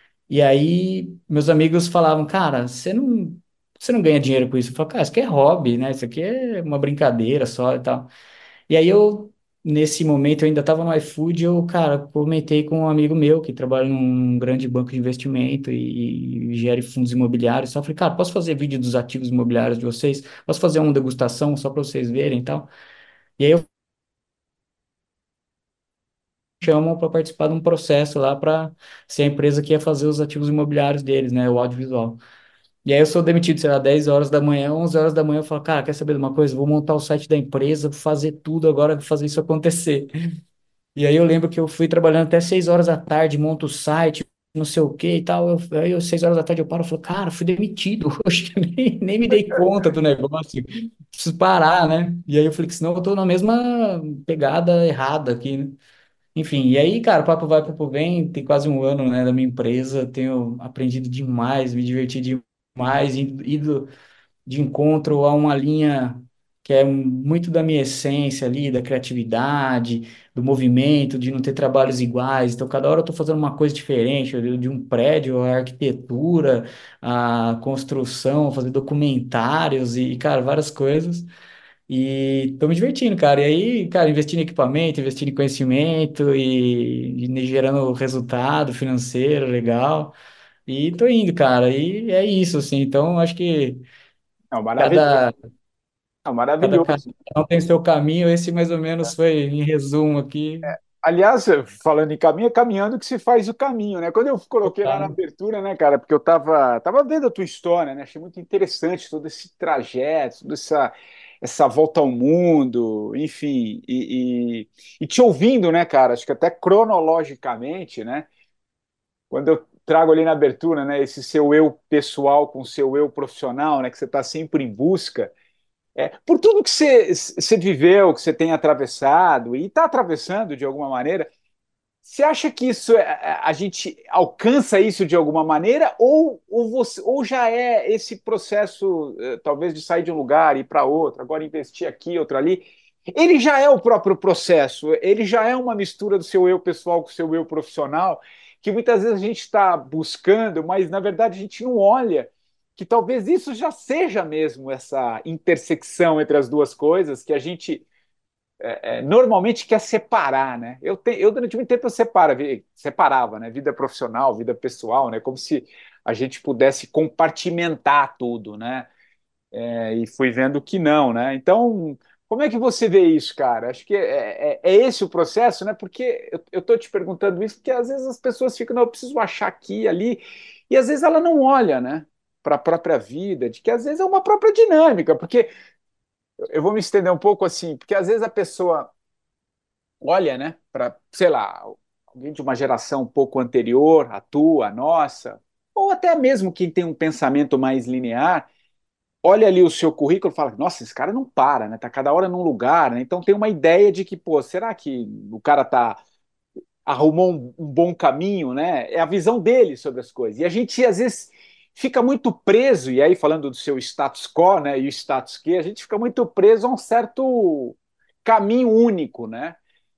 E aí meus amigos falavam, cara, você não, você não ganha dinheiro com isso. Eu falei, cara, isso aqui é hobby, né, isso aqui é uma brincadeira só e tal. E aí eu, nesse momento, eu ainda estava no iFood, eu, cara, comentei com um amigo meu que trabalha num grande banco de investimento e, e gere fundos imobiliários. Só falei, cara, posso fazer vídeo dos ativos imobiliários de vocês? Posso fazer uma degustação só para vocês verem e tal? E aí eu chamo para participar de um processo lá para ser a empresa que ia fazer os ativos imobiliários deles, né, o audiovisual. E aí eu sou demitido, sei lá, dez horas da manhã, onze horas da manhã, eu falo, cara, quer saber de uma coisa? Vou montar o site da empresa, vou fazer tudo agora, vou fazer isso acontecer. E aí eu lembro que eu fui trabalhando até seis horas da tarde, monto o site, não sei o que e tal. Eu, aí eu, seis horas da tarde eu paro e falo, cara, fui demitido hoje, nem, nem me dei conta do negócio, preciso parar, né? E aí eu falei que senão eu tô na mesma pegada errada aqui, né? Enfim, e aí, cara, papo vai, papo vem, tem quase um ano, né, da minha empresa, tenho aprendido demais, me diverti demais, ido, ido de encontro a uma linha que é muito da minha essência ali, da criatividade, do movimento, de não ter trabalhos iguais. Então, cada hora eu estou fazendo uma coisa diferente, de de um prédio, a arquitetura, a construção, fazer documentários e, cara, várias coisas. E estou me divertindo, cara. E aí, cara, investindo em equipamento, investindo em conhecimento e, e gerando resultado financeiro legal. E tô indo, cara. E é isso, assim. Então, acho que não, maravilhoso. Cada, Não, cada canal maravilhoso. tem seu caminho, esse mais ou menos foi em resumo aqui. Aliás, falando em caminho, é caminhando que se faz o caminho, né? Quando eu coloquei lá na Total. abertura, né, cara, porque eu tava, tava vendo a tua história, né? Achei muito interessante todo esse trajeto, toda essa, essa volta ao mundo, enfim, e, e, e te ouvindo, né, cara? Acho que até cronologicamente, né? Quando eu trago ali na abertura, né, esse seu eu pessoal com o seu eu profissional, né, que você está sempre em busca. É, por tudo que você, você viveu, que você tem atravessado e está atravessando de alguma maneira, você acha que isso é- a gente alcança isso de alguma maneira ou, ou, você, ou já é esse processo, eh, talvez de sair de um lugar e ir para outro, agora investir aqui, outro ali? Ele já é o próprio processo, ele já é uma mistura do seu eu pessoal com o seu eu profissional, que muitas vezes a gente está buscando, mas na verdade a gente não olha que talvez isso já seja mesmo essa intersecção entre as duas coisas que a gente é, é, normalmente quer separar, né? Eu, te, eu durante muito tempo eu separa, separava, né? Vida profissional, vida pessoal, né? Como se a gente pudesse compartimentar tudo, né? É, e fui vendo que não, né? Então, como é que você vê isso, cara? Acho que é, é, é esse o processo, né? Porque eu, eu tô te perguntando isso porque às vezes as pessoas ficam, não, eu preciso achar aqui, ali, e às vezes ela não olha, né? Para a própria vida, de que às vezes é uma própria dinâmica, porque eu vou me estender um pouco assim, porque às vezes a pessoa olha, né, para, sei lá, alguém de uma geração um pouco anterior, a tua, a nossa, ou até mesmo quem tem um pensamento mais linear, olha ali o seu currículo e fala, nossa, esse cara não para, né? Tá cada hora num lugar, né? Então tem uma ideia de que, pô, será que o cara tá arrumou um, um bom caminho, né? É a visão dele sobre as coisas. E a gente às vezes fica muito preso, e aí falando do seu status quo, né, e o status quo, a gente fica muito preso a um certo caminho único, né?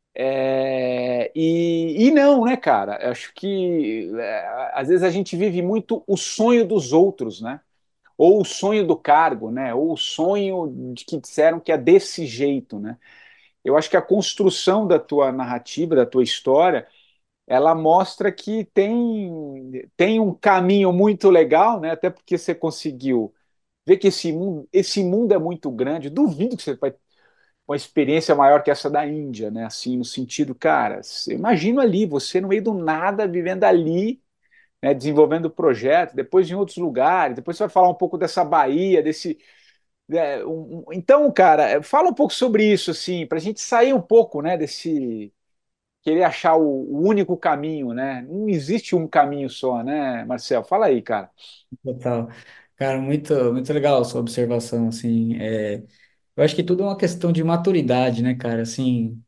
É, e, e não, né, cara? Acho que é, às vezes a gente vive muito o sonho dos outros, né? Ou o sonho do cargo, né? Ou o sonho de que disseram que é desse jeito, né? Eu acho que a construção da tua narrativa, da tua história, ela mostra que tem, tem um caminho muito legal, né? Até porque você conseguiu ver que esse mundo, esse mundo é muito grande. Duvido que você vai uma experiência maior que essa da Índia, né? Assim, no sentido, cara, imagina ali, você no meio do nada, vivendo ali, né, desenvolvendo projeto, depois em outros lugares, depois você vai falar um pouco dessa Bahia, desse. Né, um, um, então, cara, fala um pouco sobre isso, assim, para a gente sair um pouco, né, desse querer achar o, o único caminho, né? Não existe um caminho só, né, Marcel? Fala aí, cara. Total. Cara, muito, muito legal a sua observação, assim, é, eu acho que tudo é uma questão de maturidade, né, cara, assim,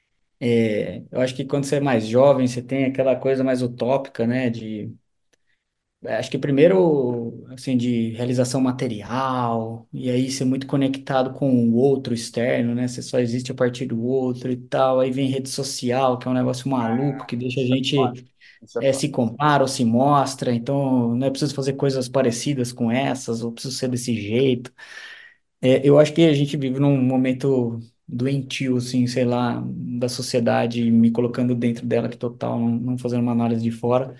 é, eu acho que quando você é mais jovem, você tem aquela coisa mais utópica, né, de, é, acho que primeiro, assim, de realização material, e aí ser muito conectado com o outro externo, né, você só existe a partir do outro e tal, aí vem rede social, que é um negócio maluco, que deixa a Isso é foda. gente Isso é é, foda. se compara ou se mostra, então não é preciso fazer coisas parecidas com essas, ou preciso ser desse jeito. É, eu acho que a gente vive num momento doentio, assim, sei lá, da sociedade, me colocando dentro dela que total, não, não fazendo uma análise de fora.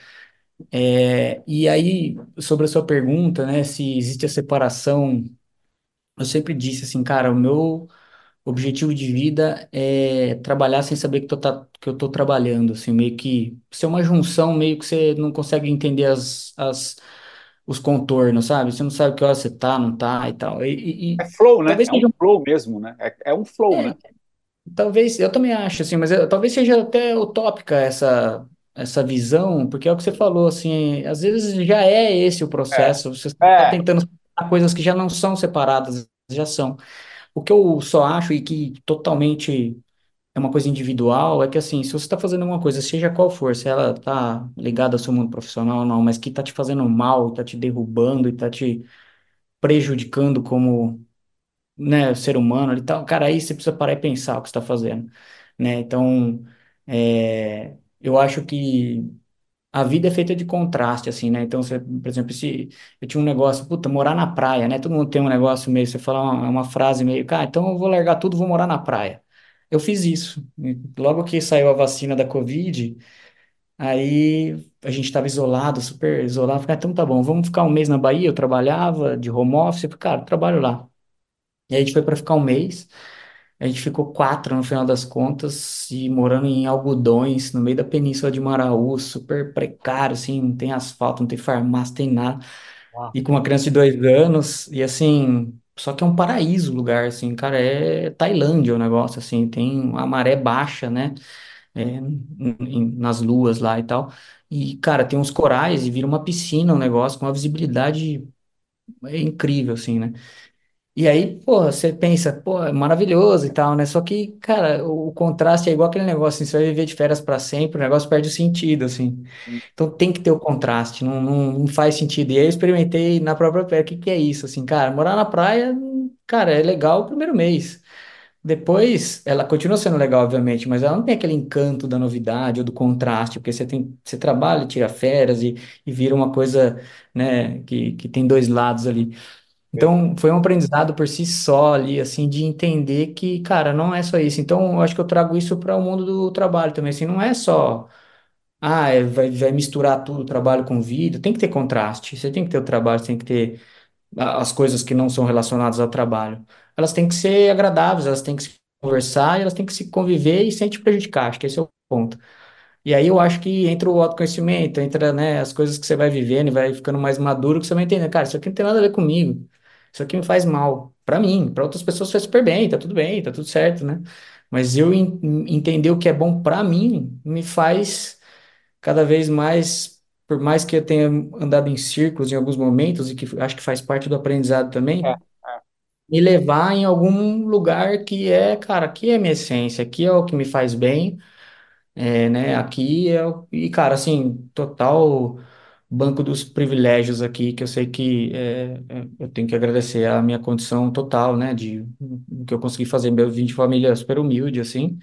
É, e aí, sobre a sua pergunta, né, se existe a separação, eu sempre disse assim, cara, o meu objetivo de vida é trabalhar sem saber que, tô, tá, que eu tô trabalhando, assim, meio que ser uma junção, meio que você não consegue entender as, as, os contornos, sabe? Você não sabe que hora você tá, não tá e tal. E, e- É e flow, né? talvez É um seja, um- flow mesmo, né? É, é um flow, é, né? talvez, eu também acho, assim, mas eu- talvez seja até utópica essa, essa visão, porque é o que você falou, assim, às vezes já é esse o É. processo, você está É. tentando separar coisas que já não são separadas, já são. O que eu só acho e que totalmente é uma coisa individual, é que assim, se você está fazendo uma coisa, seja qual for, se ela tá ligada ao seu mundo profissional ou não, mas que tá te fazendo mal, tá te derrubando e tá te prejudicando como, né, ser humano e tal, cara, aí você precisa parar e pensar o que você está fazendo, né? Então, é, eu acho que a vida é feita de contraste, assim, né? Então, você, por exemplo, se eu tinha um negócio, puta, morar na praia, né? Todo mundo tem um negócio meio, você fala uma, uma frase meio, cara, então eu vou largar tudo, vou morar na praia. Eu fiz isso. Logo que saiu a vacina da Covid, aí a gente estava isolado, super isolado. Falei, ah, então tá bom, vamos ficar um mês na Bahia. Eu trabalhava de home office, eu falei, cara, eu trabalho lá. E aí a gente foi para ficar um mês. A gente ficou quatro no final das contas e morando em algodões, no meio da Península de Maraú, super precário, assim, não tem asfalto, não tem farmácia, não tem nada. Uau. E com uma criança de dois anos, e assim, só que é um paraíso o lugar, assim, cara, é Tailândia o negócio, assim, tem a maré baixa, né, é, em- em- nas luas lá e tal. E, cara, tem uns corais e vira uma piscina o negócio, com uma visibilidade é incrível, assim, né? E aí, pô, você pensa, pô, é maravilhoso e tal, né? Só que, cara, o, o contraste é igual aquele negócio, assim, você vai viver de férias para sempre, o negócio perde o sentido, assim. Então tem que ter o contraste, não, não, não faz sentido. E aí eu experimentei na própria pele, o que que é isso, assim, cara? Morar na praia, cara, é legal o primeiro mês. Depois, ela continua sendo legal, obviamente, mas ela não tem aquele encanto da novidade ou do contraste, porque você tem, você trabalha, tira férias e, e vira uma coisa, né, que, que tem dois lados ali. Então, foi um aprendizado por si só ali, assim, de entender que, cara, não é só isso. Então, eu acho que eu trago isso para o mundo do trabalho também, assim, não é só, ah, é, vai, vai misturar tudo, trabalho com vídeo, tem que ter contraste, você tem que ter o trabalho, você tem que ter a- as coisas que não são relacionadas ao trabalho. Elas têm que ser agradáveis, elas têm que se conversar, e elas têm que se conviver e sem te prejudicar, acho que esse é o ponto. E aí eu acho que entra o autoconhecimento, entra, né, as coisas que você vai vivendo e vai ficando mais maduro, que você vai entender, cara, isso aqui não tem nada a ver comigo. Isso aqui me faz mal. Pra mim, pra outras pessoas faz super bem, tá tudo bem, tá tudo certo, né? Mas eu en- entender o que é bom pra mim me faz cada vez mais, por mais que eu tenha andado em círculos em alguns momentos e que acho que faz parte do aprendizado É, também, é, me levar em algum lugar que é, cara, aqui é minha essência, aqui é o que me faz bem, é, né? Aqui é o... E, cara, assim, total banco dos privilégios aqui, que eu sei que é, é, eu tenho que agradecer a minha condição total, né? De que eu consegui fazer. Eu vim de família super humilde, assim,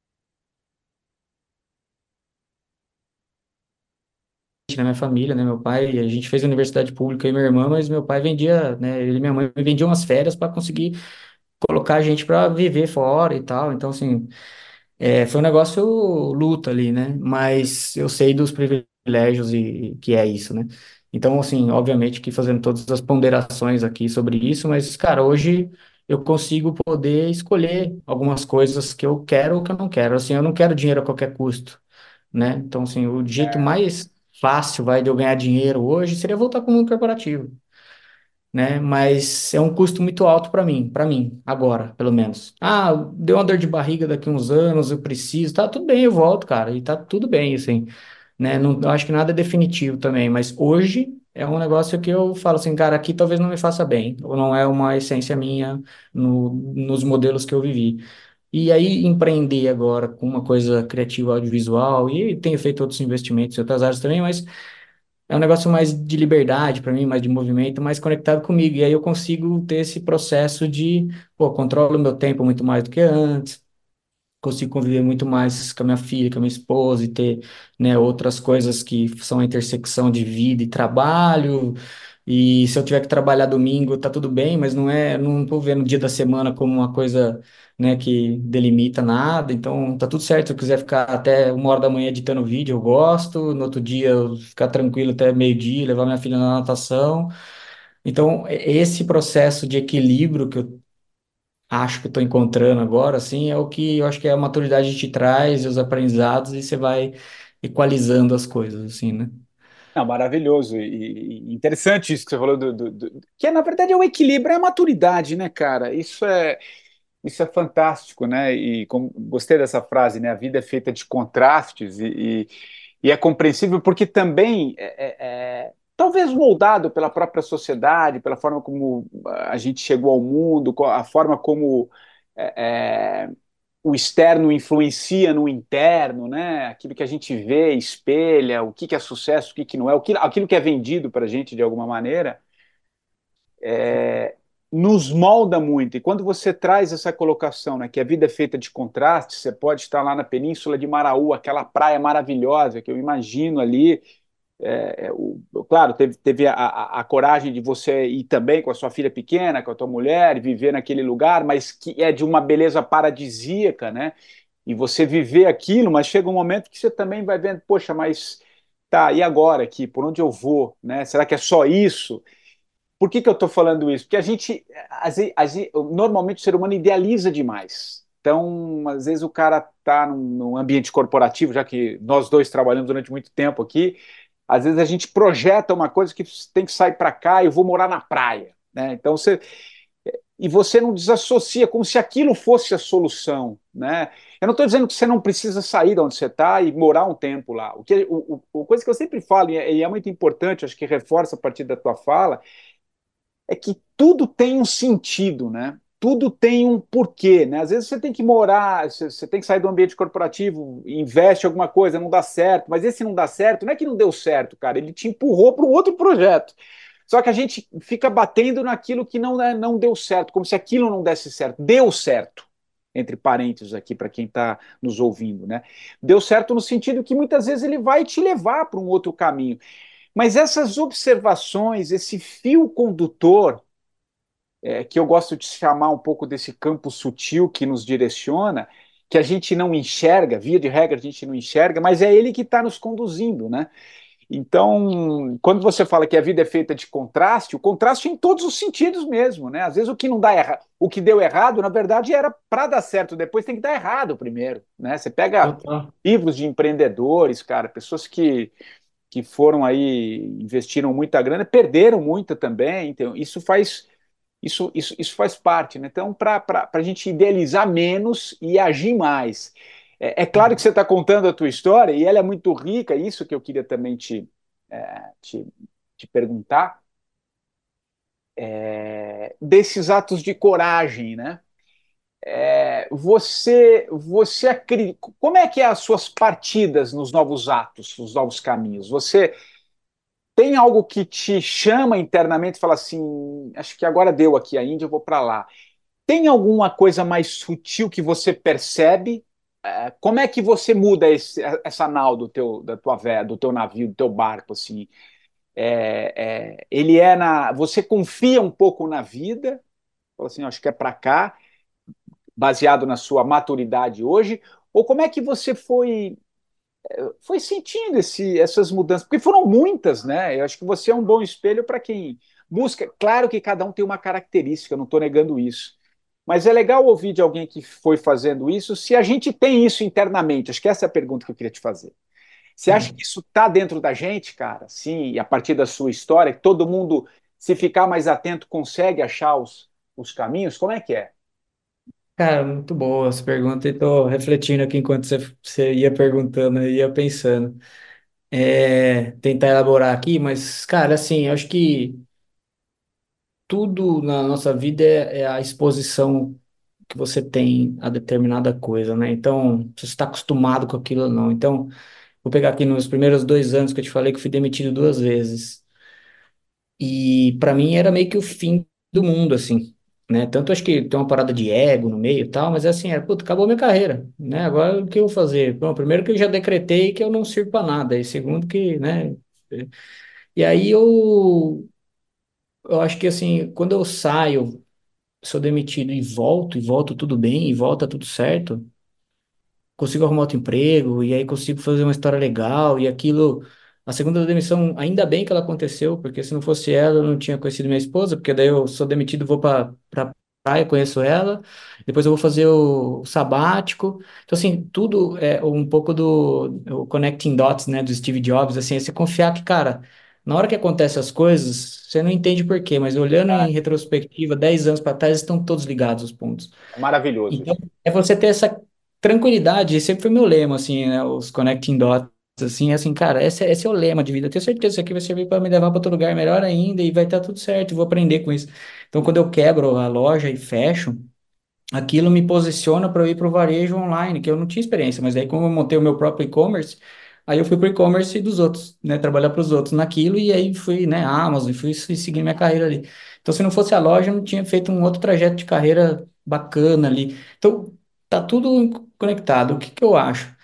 na minha família, né? Meu pai, a gente fez universidade pública e minha irmã, mas meu pai vendia, né? Ele e minha mãe vendiam umas férias para conseguir colocar a gente para viver fora e tal. Então, assim, é, foi um negócio luta ali, né? Mas eu sei dos privilégios e que é isso, né? Então, assim, obviamente que fazendo todas as ponderações aqui sobre isso, mas, cara, hoje eu consigo poder escolher algumas coisas que eu quero ou que eu não quero. Assim, eu não quero dinheiro a qualquer custo, né? Então, assim, o jeito mais fácil, vai, de eu ganhar dinheiro hoje seria voltar para o mundo corporativo, né? Mas é um custo muito alto para mim, para mim, agora, pelo menos. Ah, deu uma dor de barriga daqui uns anos, eu preciso, tá tudo bem, eu volto, cara, e tá tudo bem, assim, né? Não, eu acho que nada é definitivo também, mas hoje é um negócio que eu falo assim, cara, aqui talvez não me faça bem, ou não é uma essência minha no, nos modelos que eu vivi. E aí, empreender agora com uma coisa criativa audiovisual, e tenho feito outros investimentos em outras áreas também, mas é um negócio mais de liberdade para mim, mais de movimento, mais conectado comigo. E aí eu consigo ter esse processo de, pô, controlo o meu tempo muito mais do que antes, consigo conviver muito mais com a minha filha, com a minha esposa e ter, né, outras coisas que são a intersecção de vida e trabalho. E se eu tiver que trabalhar domingo, tá tudo bem, mas não é, não tô vendo o dia da semana como uma coisa, né, que delimita nada. Então, tá tudo certo. Se eu quiser ficar até uma hora da manhã editando vídeo, eu gosto. No outro dia, eu ficar tranquilo até meio-dia, levar minha filha na natação. Então, é- esse processo de equilíbrio que eu acho que estou encontrando agora, assim, é o que eu acho que a maturidade te traz, e os aprendizados, e você vai equalizando as coisas, assim, né? não, maravilhoso e, e interessante isso que você falou do, do- do- que é, na verdade é o equilíbrio, é a maturidade, né, cara? Isso é isso é fantástico, né? E como, gostei dessa frase, né? A vida é feita de contrastes e, e, e é compreensível porque também é, é- é talvez moldado pela própria sociedade, pela forma como a gente chegou ao mundo, co- a forma como é, é, o externo influencia no interno, né? Aquilo que a gente vê, espelha, o que que é sucesso, o que que não é, o que- aquilo que é vendido para a gente de alguma maneira, nos molda muito. E quando você traz essa colocação, né, que a vida é feita de contrastes, você pode estar lá na Península de Maraú, aquela praia maravilhosa que eu imagino ali. É, é, o, claro, teve, teve a, a, a coragem de você ir também com a sua filha pequena, com a tua mulher, viver naquele lugar, mas que é de uma beleza paradisíaca, né? E você viver aquilo, mas chega um momento que você também vai vendo, poxa, mas tá, e agora aqui? Por onde eu vou? Né? Será que é só isso? Por que que eu estou falando isso? Porque a gente, às vezes- às vezes, normalmente o ser humano idealiza demais. Então, às vezes o cara está num, num ambiente corporativo, já que nós dois trabalhamos durante muito tempo aqui, às vezes a gente projeta uma coisa que tem que sair para cá, eu vou morar na praia, né? Então você e você não desassocia, como se aquilo fosse a solução, né? Eu não estou dizendo que você não precisa sair de onde você está e morar um tempo lá. O que, o, o, a coisa que eu sempre falo, e é, e é muito importante, acho que reforça a partir da tua fala, é que tudo tem um sentido, né? Tudo tem um porquê, né? Às vezes você tem que morar, você, você tem que sair do ambiente corporativo, investe em alguma coisa, não dá certo, mas esse não dá certo, não é que não deu certo, cara, ele te empurrou para um outro projeto. Só que a gente fica batendo naquilo que não, né, não deu certo, como se aquilo não desse certo. Deu certo. entre parênteses aqui para quem está nos ouvindo, né? Deu certo no sentido que muitas vezes ele vai te levar para um outro caminho. Mas essas observações, esse fio condutor, é, que eu gosto de chamar um pouco desse campo sutil que nos direciona, que a gente não enxerga, via de regra a gente não enxerga, mas é ele que está nos conduzindo, né? Então, quando você fala que a vida é feita de contraste, o contraste em todos os sentidos mesmo, né? Às vezes o que não dá erra... o que deu errado, na verdade, era para dar certo depois, tem que dar errado primeiro, né? Você pega Total. livros de empreendedores, cara, pessoas que, que foram aí, investiram muita grana, perderam muita também, então isso faz isso, isso, isso faz parte, né? Então, para a gente idealizar menos e agir mais. É, é claro que você está contando a tua história e ela é muito rica, isso que eu queria também te, é, te, te perguntar, é, desses atos de coragem, né? É, você, você acredita, como é que é as suas partidas nos novos atos, nos novos caminhos? Você tem algo que te chama internamente e fala assim, acho que agora deu aqui a Índia, eu vou para lá. Tem alguma coisa mais sutil que você percebe? É, como é que você muda esse, essa nau do teu, da tua vé, do teu navio, do teu barco, assim? É, é, ele é na, você confia um pouco na vida, fala assim, acho que é para cá, baseado na sua maturidade hoje, ou como é que você foi foi sentindo esse, essas mudanças? Porque foram muitas, né? Eu acho que você é um bom espelho para quem busca. Claro que cada um tem uma característica, eu não estou negando isso. Mas é legal ouvir de alguém que foi fazendo isso, se a gente tem isso internamente. Acho que essa é a pergunta que eu queria te fazer. Você acha que isso está dentro da gente, cara? Sim, e a partir da sua história, que todo mundo, se ficar mais atento, consegue achar os, os caminhos? Como é que é? Cara, muito boa essa pergunta e tô refletindo aqui enquanto você, você ia perguntando e ia pensando. É, tentar elaborar aqui, mas, cara, assim, eu acho que tudo na nossa vida é, é a exposição que você tem a determinada coisa, né? Então, se você está acostumado com aquilo ou não. Então, vou pegar aqui nos primeiros dois anos que eu te falei que eu fui demitido duas vezes. E para mim era meio que o fim do mundo, assim, né? Tanto acho que tem uma parada de ego no meio e tal, mas é assim, é, puta, acabou minha carreira, né? Agora o que eu vou fazer? Bom, primeiro que eu já decretei que eu não sirvo para nada, e segundo que, né? E aí eu, eu acho que assim, quando eu saio, sou demitido e volto, e volto tudo bem, e volta tudo certo, consigo arrumar outro emprego, e aí consigo fazer uma história legal, e aquilo. A segunda demissão, ainda bem que ela aconteceu, porque se não fosse ela, eu não tinha conhecido minha esposa, porque daí eu sou demitido, vou para pra praia, conheço ela, depois eu vou fazer o, o sabático. Então, assim, tudo é um pouco do o connecting dots, né, do Steve Jobs, assim, é você confiar que, cara, na hora que acontecem as coisas, você não entende por quê, mas olhando em retrospectiva, dez anos para trás, estão todos ligados os pontos. É maravilhoso Então, isso. é você ter essa tranquilidade, esse sempre foi meu lema, assim, né, os connecting dots, assim, assim, cara, esse, é- esse é o lema de vida, eu tenho certeza que isso aqui vai servir para me levar para outro lugar melhor ainda e vai estar tudo certo, eu vou aprender com isso. Então, quando eu quebro a loja e fecho, aquilo me posiciona para eu ir para o varejo online, que eu não tinha experiência, mas aí como eu montei o meu próprio e-commerce, aí eu fui para o e-commerce dos outros, né, trabalhar para os outros naquilo e aí fui, né, Amazon, fui seguir minha carreira ali. Então, se não fosse a loja, eu não tinha feito um outro trajeto de carreira bacana ali. Então, tá tudo conectado. O que que eu acho?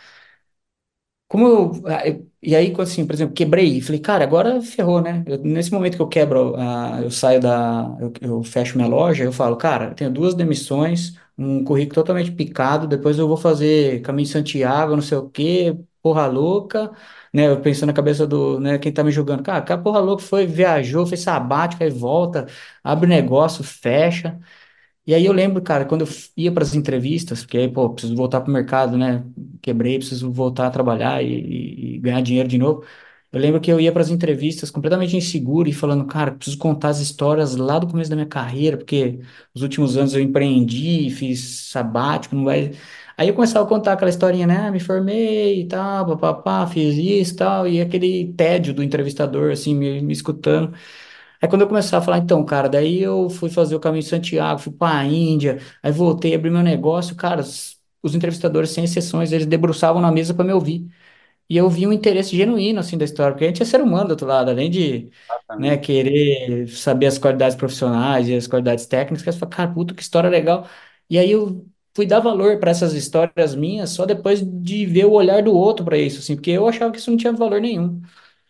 Como eu, ah, eu- e aí, assim, por exemplo, quebrei, e falei, cara, agora ferrou, né? Eu- nesse momento que eu quebro, ah, eu saio da, eu, eu fecho minha loja, eu falo, cara, eu tenho duas demissões, um currículo totalmente picado, depois eu vou fazer Caminho de Santiago, não sei o quê, porra louca, né? Eu pensando na cabeça do, né, quem tá me julgando, cara, cara, porra louca foi, viajou, fez sabática, aí volta, abre negócio, fecha. E aí eu lembro, cara, quando eu f- ia para as entrevistas, porque aí, pô, preciso voltar pro mercado, né? Quebrei, preciso voltar a trabalhar e, e- e ganhar dinheiro de novo. Eu lembro que eu ia para as entrevistas completamente inseguro e falando, cara, preciso contar as histórias lá do começo da minha carreira, porque os últimos anos eu empreendi, fiz sabático, não vai. Aí eu começava a contar aquela historinha, né? Ah, me formei e tal, papapá, fiz isso e tal, e aquele tédio do entrevistador, assim, me, me escutando. Aí quando eu começava a falar, então, cara, daí eu fui fazer o caminho de Santiago, fui para a Índia, aí voltei, abri meu negócio, cara, os, os entrevistadores, sem exceções, eles debruçavam na mesa para me ouvir. E eu vi um interesse genuíno, assim, da história, porque a gente é ser humano do outro lado, além de, né, Exatamente. querer saber as qualidades profissionais e as qualidades técnicas, você fala, cara, puta, que história legal. E aí eu fui dar valor para essas histórias minhas só depois de ver o olhar do outro para isso, assim, porque eu achava que isso não tinha valor nenhum.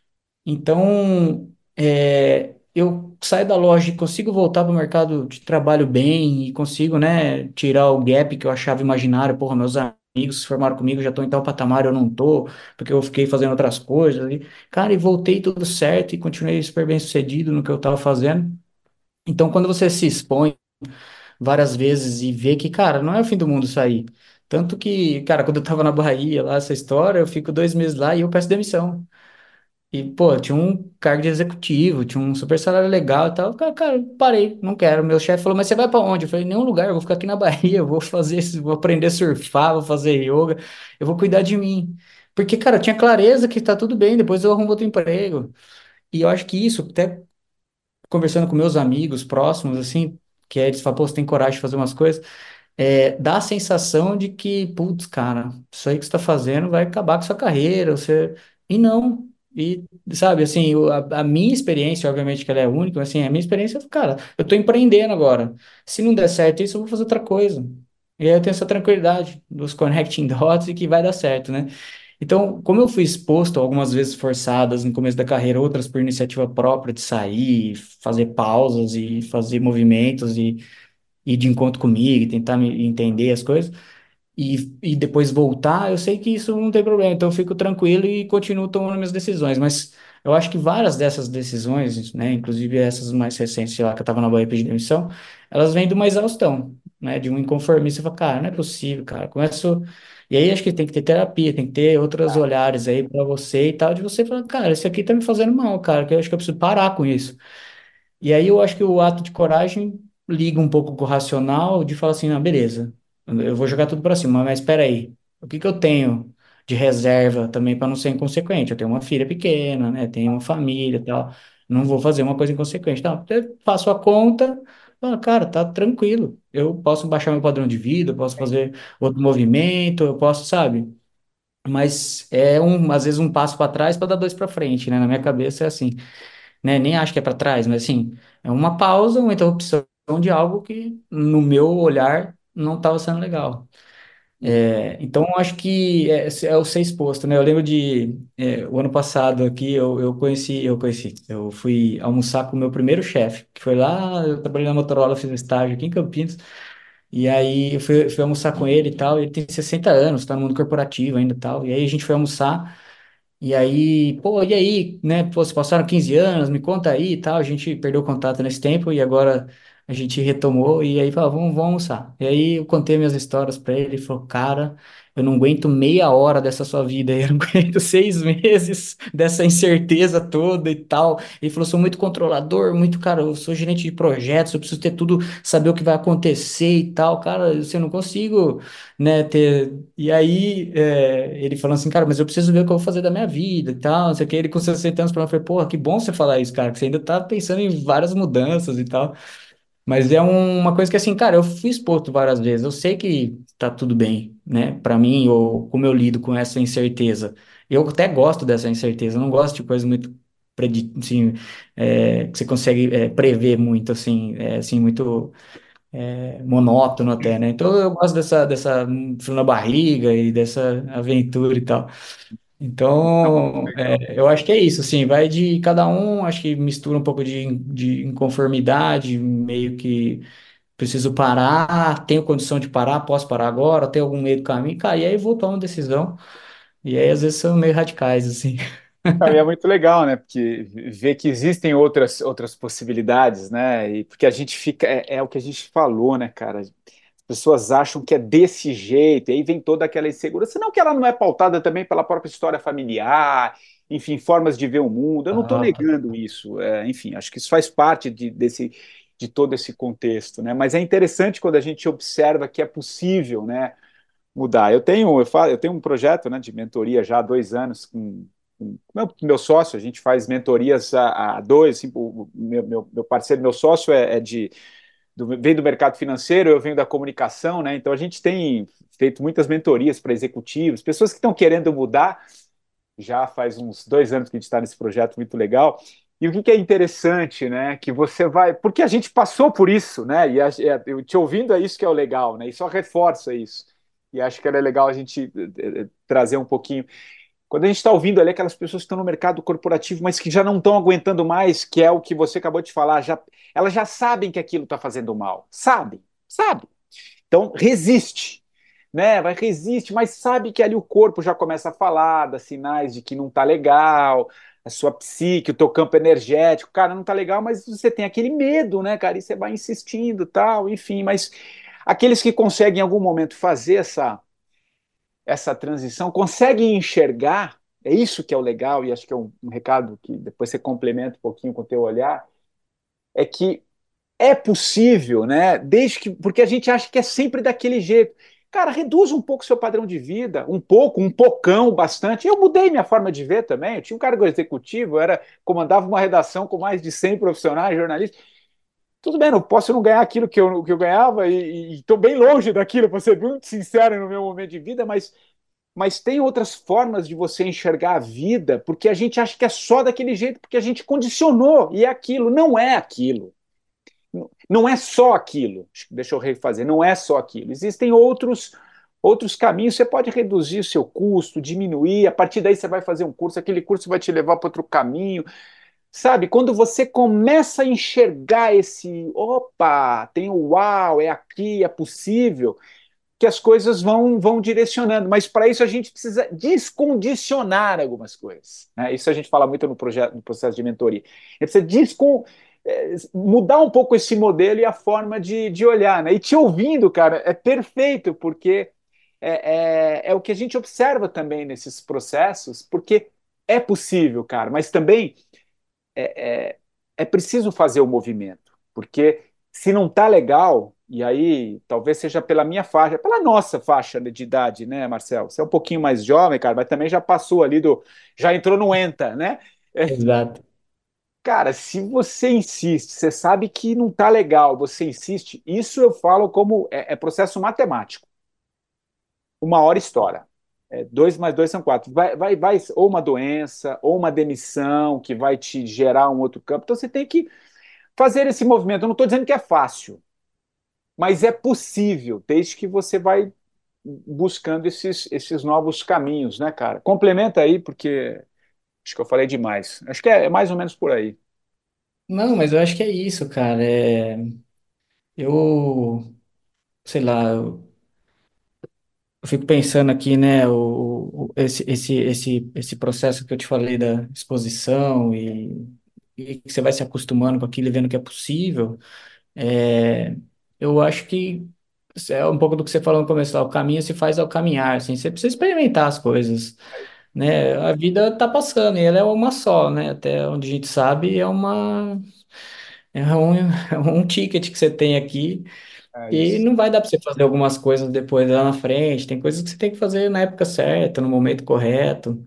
Então, é, eu saio da loja e consigo voltar para o mercado de trabalho bem e consigo, né, tirar o gap que eu achava imaginário. Porra, meus amigos se formaram comigo, já estão em tal patamar, eu não tô, porque eu fiquei fazendo outras coisas. E, cara, e voltei tudo certo e continuei super bem sucedido no que eu estava fazendo. Então, quando você se expõe várias vezes e vê que, cara, não é o fim do mundo sair. Tanto que, cara, quando eu tava na Bahia, lá, essa história, eu fico dois meses lá e eu peço demissão. E, pô, tinha um cargo de executivo, tinha um super salário legal e tal. Cara, cara, parei, não quero. Meu chefe falou, mas você vai pra onde? Eu falei, nenhum lugar, eu vou ficar aqui na Bahia, eu vou fazer, isso, vou aprender a surfar, vou fazer yoga, eu vou cuidar de mim. Porque, cara, eu tinha clareza que tá tudo bem, depois eu arrumo outro emprego. E eu acho que isso, até conversando com meus amigos próximos, assim, que aí eles falam, pô, você tem coragem de fazer umas coisas, é, dá a sensação de que, putz, cara, isso aí que você está fazendo vai acabar com sua carreira, você... E não. E, sabe, assim, o- a, a minha experiência, obviamente que ela é única, mas, assim, a minha experiência, cara, eu tô empreendendo agora. Se não der certo isso, eu vou fazer outra coisa. E aí eu tenho essa tranquilidade dos connecting dots e que vai dar certo, né? Então, como eu fui exposto algumas vezes forçadas no começo da carreira, outras por iniciativa própria de sair, fazer pausas e fazer movimentos e ir de encontro comigo, e tentar me entender as coisas, e, e depois voltar, eu sei que isso não tem problema, então eu fico tranquilo e continuo tomando minhas decisões, mas eu acho que várias dessas decisões, né, inclusive essas mais recentes, sei lá, que eu tava na Bahia pedindo demissão, elas vêm de uma exaustão, né, de um inconformismo, você fala, cara, não é possível, cara, começo... E aí acho que tem que ter terapia, tem que ter outros Ah, olhares aí para você e tal, de você falar, cara, isso aqui tá me fazendo mal, cara, que eu acho que eu preciso parar com isso. E aí eu acho que o ato de coragem liga um pouco com o racional de falar assim, não, beleza, eu vou jogar tudo para cima, mas espera aí, o que que eu tenho de reserva também para não ser inconsequente? Eu tenho uma filha pequena, né? Tenho uma família e tal, não vou fazer uma coisa inconsequente. Não, eu faço a conta, falo, cara, tá tranquilo, eu posso baixar meu padrão de vida, eu posso fazer outro movimento, eu posso, sabe? Mas é um, às vezes um passo para trás para dar dois para frente, né? Na minha cabeça é assim, né? Nem acho que é para trás, mas assim, é uma pausa, uma interrupção de algo que, no meu olhar, não estava sendo legal. uhum. É, então, eu acho que é, é o ser exposto, né? Eu lembro de, é, o ano passado aqui, eu, eu conheci, eu conheci, eu fui almoçar com o meu primeiro chefe, que foi lá, eu trabalhei na Motorola, fiz um estágio aqui em Campinas, e aí eu fui, fui almoçar com ele e tal, ele tem sessenta anos, tá no mundo corporativo ainda e tal, e aí a gente foi almoçar, e aí, pô, e aí, né? Pô, se passaram quinze anos, me conta aí e tal. A gente perdeu o contato nesse tempo e agora a gente retomou. E aí, falou, vamos, vamos almoçar. E aí eu contei minhas histórias pra ele. Ele falou, cara, eu não aguento meia hora dessa sua vida, eu não aguento seis meses dessa incerteza toda e tal. Ele falou, sou muito controlador, muito, cara, eu sou gerente de projetos, eu preciso ter tudo, saber o que vai acontecer e tal. Cara, eu não consigo, né, ter. E aí, é, ele falando assim, cara, mas eu preciso ver o que eu vou fazer da minha vida e tal, não sei o que. Ele com sessenta anos, pra mim, eu falei, porra, que bom você falar isso, cara, que você ainda tá pensando em várias mudanças e tal. Mas é um- uma coisa que, assim, cara, eu fui exposto várias vezes, eu sei que tá tudo bem, né, pra mim, ou como eu lido com essa incerteza. Eu até gosto dessa incerteza, eu não gosto de coisa muito, predi- assim, é, que você consegue, é, prever muito, assim, é, assim, muito monótono até, né? Então eu gosto dessa, dessa hum, frio na barriga e dessa aventura e tal. Não, Então, legal. é, eu acho que é isso, assim, vai de cada um, acho que mistura um pouco de, de inconformidade, meio que preciso parar, tenho condição de parar, posso parar agora, tenho algum meio do caminho, cara, e aí vou tomar uma decisão, e aí às vezes são meio radicais, assim. Não, e é muito legal, né? Porque ver que existem outras, outras possibilidades, né? E porque a gente fica, é, é o que a gente falou, né, cara? As pessoas acham que é desse jeito, e aí vem toda aquela insegurança. Não que ela não é pautada também pela própria história familiar, enfim, formas de ver o mundo. Eu não estou Ah, negando isso. É, enfim, acho que isso faz parte de, desse, de todo esse contexto, né? Mas é interessante quando a gente observa que é possível, né? Mudar. Eu tenho, eu falo, eu tenho um projeto, né, de mentoria já há dois anos com, com meu, meu sócio. A gente faz mentorias há, há dois. Assim, o, meu, meu, meu parceiro, meu sócio é, é de do, vem do mercado financeiro, eu venho da comunicação, né? Então a gente tem feito muitas mentorias para executivos, pessoas que estão querendo mudar. Já faz uns dois anos que a gente está nesse projeto muito legal. E o que que é interessante, né? Que você vai. Porque a gente passou por isso, né? E a- é, eu te ouvindo é isso que é o legal, né? E só reforça isso. E acho que era legal a gente eh, eh, trazer um pouquinho. Quando a gente está ouvindo ali aquelas pessoas que estão no mercado corporativo, mas que já não estão aguentando mais, que é o que você acabou de falar, já, elas já sabem que aquilo está fazendo mal. Sabe, sabe. Então, resiste, né? Vai, resiste, mas sabe que ali o corpo já começa a falar, dá sinais de que não tá legal, a sua psique, o teu campo energético, cara, não tá legal, mas você tem aquele medo, né, cara? E você vai insistindo, tal, enfim, mas aqueles que conseguem em algum momento fazer essa essa transição, conseguem enxergar, é isso que é o legal, e acho que é um, um recado que depois você complementa um pouquinho com o teu olhar, é que é possível, né? Desde que, porque a gente acha que é sempre daquele jeito. Cara, reduz um pouco o seu padrão de vida, um pouco, um pocão, bastante. Eu mudei minha forma de ver também. Eu tinha um cargo executivo, eu era comandava uma redação com mais de cem profissionais, jornalistas. Tudo bem, não posso não ganhar aquilo que eu, que eu ganhava e estou bem longe daquilo, para ser muito sincero no meu momento de vida, mas, mas tem outras formas de você enxergar a vida, porque a gente acha que é só daquele jeito, porque a gente condicionou e é aquilo. Não é aquilo. Não é só aquilo. Deixa eu refazer, não é só aquilo. Existem outros outros caminhos. Você pode reduzir o seu custo, diminuir, a partir daí você vai fazer um curso, aquele curso vai te levar para outro caminho. Sabe, quando você começa a enxergar esse, opa, tem o uau, é aqui, é possível, que as coisas vão, vão direcionando. Mas para isso a gente precisa descondicionar algumas coisas, né? Isso a gente fala muito no, projeto, no processo de mentoria. A gente precisa descon, é, mudar um pouco esse modelo e a forma de, de olhar, né? E te ouvindo, cara, é perfeito, porque é, é, é o que a gente observa também nesses processos, porque é possível, cara, mas também é, é, é preciso fazer o movimento, porque se não tá legal, e aí talvez seja pela minha faixa, pela nossa faixa de idade, né, Marcelo? Você é um pouquinho mais jovem, cara, mas também já passou ali do, já entrou no ENTA, né? É, Exato. cara, se você insiste, você sabe que não tá legal, você insiste, isso eu falo como é, é processo matemático. Uma hora estoura. É, dois mais dois são quatro. Vai, vai, vai, ou uma doença, ou uma demissão que vai te gerar um outro campo. Então você tem que fazer esse movimento. Eu não estou dizendo que é fácil, mas é possível, desde que você vai buscando esses, esses novos caminhos, né, cara? Complementa aí, porque acho que eu falei demais. Acho que é, é mais ou menos por aí. Não, mas eu acho que é isso, cara. É, eu, sei lá, eu, eu fico pensando aqui, né, o, o- esse, esse, esse, esse processo que eu te falei da exposição e, e que você vai se acostumando com aquilo e vendo que é possível. É, eu acho que é um pouco do que você falou no começo, lá, o caminho se faz ao caminhar, assim, você precisa experimentar as coisas, né? A vida tá passando e ela é uma só, né? Até onde a gente sabe, é uma é um, é um ticket que você tem aqui É e isso. não vai dar para você fazer algumas coisas depois lá na frente, tem coisas que você tem que fazer na época certa, no momento correto.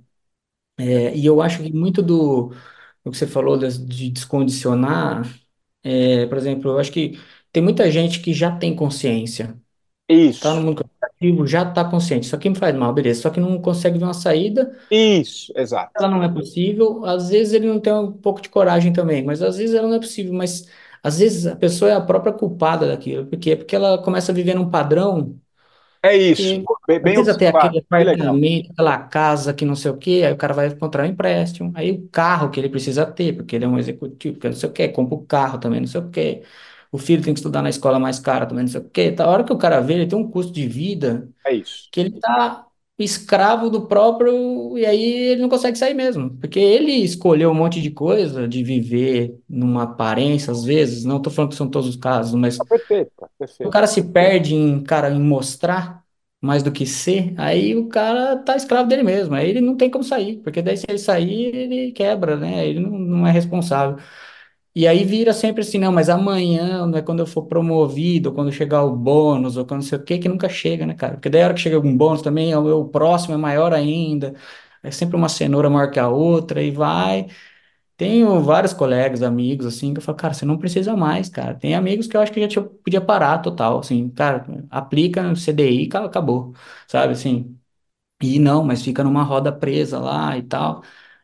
É, e eu acho que muito do, do que você falou das- de descondicionar, é, por exemplo, eu acho que tem muita gente que já tem consciência. Tá no Isso, mundo corporativo, já tá consciente. Isso aqui me faz mal, beleza. Só que não consegue ver uma saída, isso, exato. ela não é possível. Às vezes ele não tem um pouco de coragem também, mas às vezes ela não é possível. Mas às vezes a pessoa é a própria culpada daquilo. Por quê? Porque ela começa a viver num padrão É isso. que Bem, bem precisa ter observado. aquele Que legal. apartamento, aquela casa que não sei o quê, aí o cara vai encontrar um empréstimo, aí o carro que ele precisa ter, porque ele é um executivo, porque não sei o quê, compra o carro também, não sei o quê. O filho tem que estudar na escola mais cara também, não sei o quê. Tá, a hora que o cara vê, ele tem um custo de vida É isso. que ele tá escravo do próprio, e aí ele não consegue sair mesmo, porque ele escolheu um monte de coisa, de viver numa aparência, às vezes, não tô falando que são todos os casos, mas Tá perfeito, cara, o perfeito. cara se perde em, cara, em mostrar mais do que ser, aí o cara tá escravo dele mesmo, aí ele não tem como sair, porque daí se ele sair, ele quebra, né? Ele não, não é responsável. E aí vira sempre assim, não, mas amanhã, não é quando eu for promovido, ou quando chegar o bônus, ou quando não sei o quê, que nunca chega, né, cara? Porque daí a hora que chega algum bônus também, é o o próximo é maior ainda, é sempre uma cenoura maior que a outra, e vai. Tenho vários colegas, amigos, assim, que eu falo, cara, você não precisa mais, cara. Tem amigos que eu acho que já tinha- podia parar total, assim, cara, aplica no C D I, ca- acabou, sabe, assim. E não, mas fica numa roda presa lá e tal.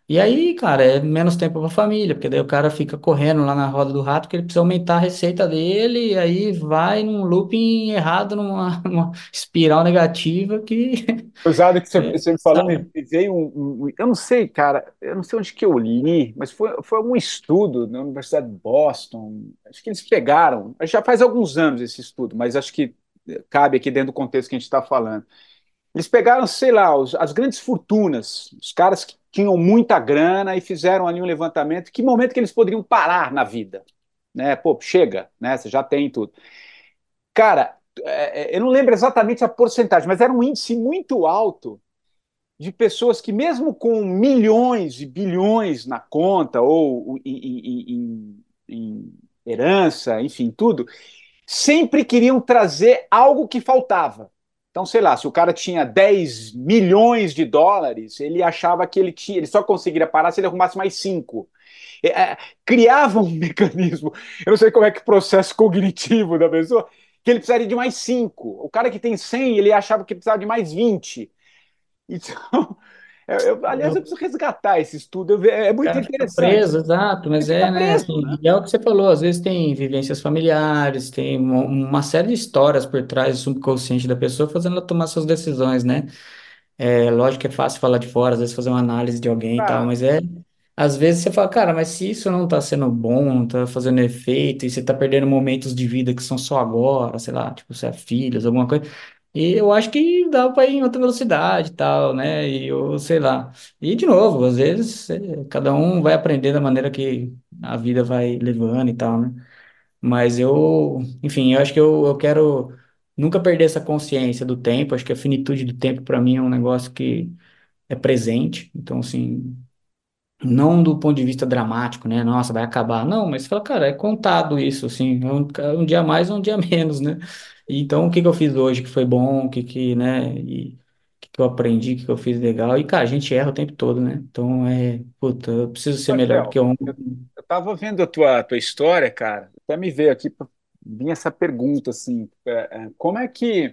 E aí, cara, é menos tempo pra família, porque daí o cara fica correndo lá na roda do rato, que ele precisa aumentar a receita dele, e aí vai num looping errado, numa, numa espiral negativa que Usado que você, é, você me falou, me sabe? me veio um, um- um, eu não sei, cara, eu não sei onde que eu li, mas foi, foi algum estudo na Universidade de Boston. Acho que eles pegaram, já faz alguns anos esse estudo, mas acho que cabe aqui dentro do contexto que a gente está falando. Eles pegaram, sei lá, os- as grandes fortunas, os caras que tinham muita grana e fizeram ali um levantamento. Que momento que eles poderiam parar na vida? Né? Pô, chega, né? Você já tem tudo. Cara, é, é, eu não lembro exatamente a porcentagem, mas era um índice muito alto de pessoas que, mesmo com milhões e bilhões na conta ou em, em- em- em herança, enfim, tudo, sempre queriam trazer algo que faltava. Então, sei lá, se o cara tinha dez milhões de dólares, ele achava que ele tinha, ele só conseguiria parar se ele arrumasse mais cinco. É, é, criava um mecanismo, eu não sei como é que o processo cognitivo da pessoa, que ele precisaria de mais cinco. O cara que tem cem, ele achava que precisava de mais vinte. Então, eu, eu- aliás, eu O preciso resgatar esse estudo, eu ve- é muito cara fica interessante. preso, exato, Ele mas fica é, né, preso, assim, né? e é o que você falou, às vezes tem vivências familiares, tem uma, uma série de histórias por trás do subconsciente da pessoa fazendo ela tomar suas decisões, né? É lógico que é fácil falar de fora, às vezes fazer uma análise de alguém e tal, Claro. mas é, às vezes você fala, cara, mas se isso não tá sendo bom, não tá fazendo efeito, e você tá perdendo momentos de vida que são só agora, sei lá, tipo, você é filhos, alguma coisa, e eu acho que dá pra ir em outra velocidade e tal, né, e eu sei lá. E de novo, às vezes, é, cada um vai aprender da maneira que a vida vai levando e tal, né. Mas eu, enfim, eu acho que eu, eu quero nunca perder essa consciência do tempo. Acho que a finitude do tempo, para mim, é um negócio que é presente. Então, assim, não do ponto de vista dramático, né? Nossa, vai acabar. Não, mas você fala, cara, é contado isso, assim, é um, é um dia mais, um dia menos, né? E então, o que que eu fiz hoje que foi bom, o que que, né? E o que que eu aprendi, o que que eu fiz legal. E, cara, a gente erra o tempo todo, né? Então, é, puta, eu preciso ser melhor do Rafael, que ontem. eu eu estava vendo a tua, tua história, cara, até me veio aqui, vinha essa pergunta, assim, é, é, como é que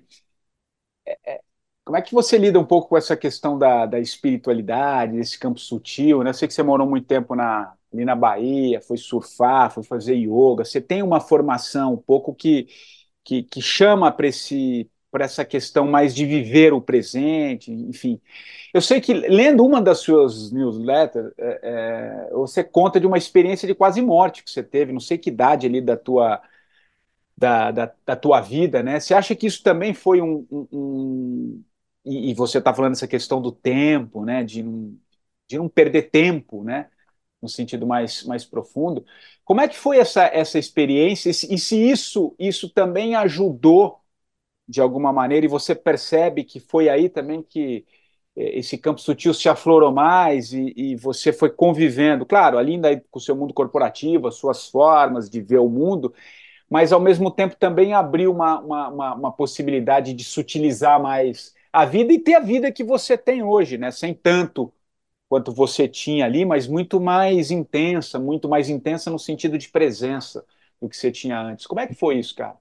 como é que você lida um pouco com essa questão da, da espiritualidade, desse campo sutil, né? Eu sei que você morou muito tempo na, ali na Bahia, foi surfar, foi fazer yoga, você tem uma formação um pouco que, que, que chama para esse para essa questão mais de viver o presente, enfim. Eu sei que, lendo uma das suas newsletters, é, é, você conta de uma experiência de quase morte que você teve, não sei que idade ali da tua, da, da, da tua vida, né? Você acha que isso também foi um. um- um- e, e você está falando essa questão do tempo, né? De não, de não perder tempo, né? No sentido mais, mais profundo. Como é que foi essa, essa experiência? E se, e se isso, isso também ajudou de alguma maneira, e você percebe que foi aí também que eh, esse campo sutil se aflorou mais e, e você foi convivendo, claro, ali ainda com o seu mundo corporativo, as suas formas de ver o mundo, mas ao mesmo tempo também abriu uma, uma, uma, uma possibilidade de sutilizar mais a vida e ter a vida que você tem hoje, né? Sem tanto quanto você tinha ali, mas muito mais intensa, muito mais intensa no sentido de presença do que você tinha antes. Como é que foi isso, cara?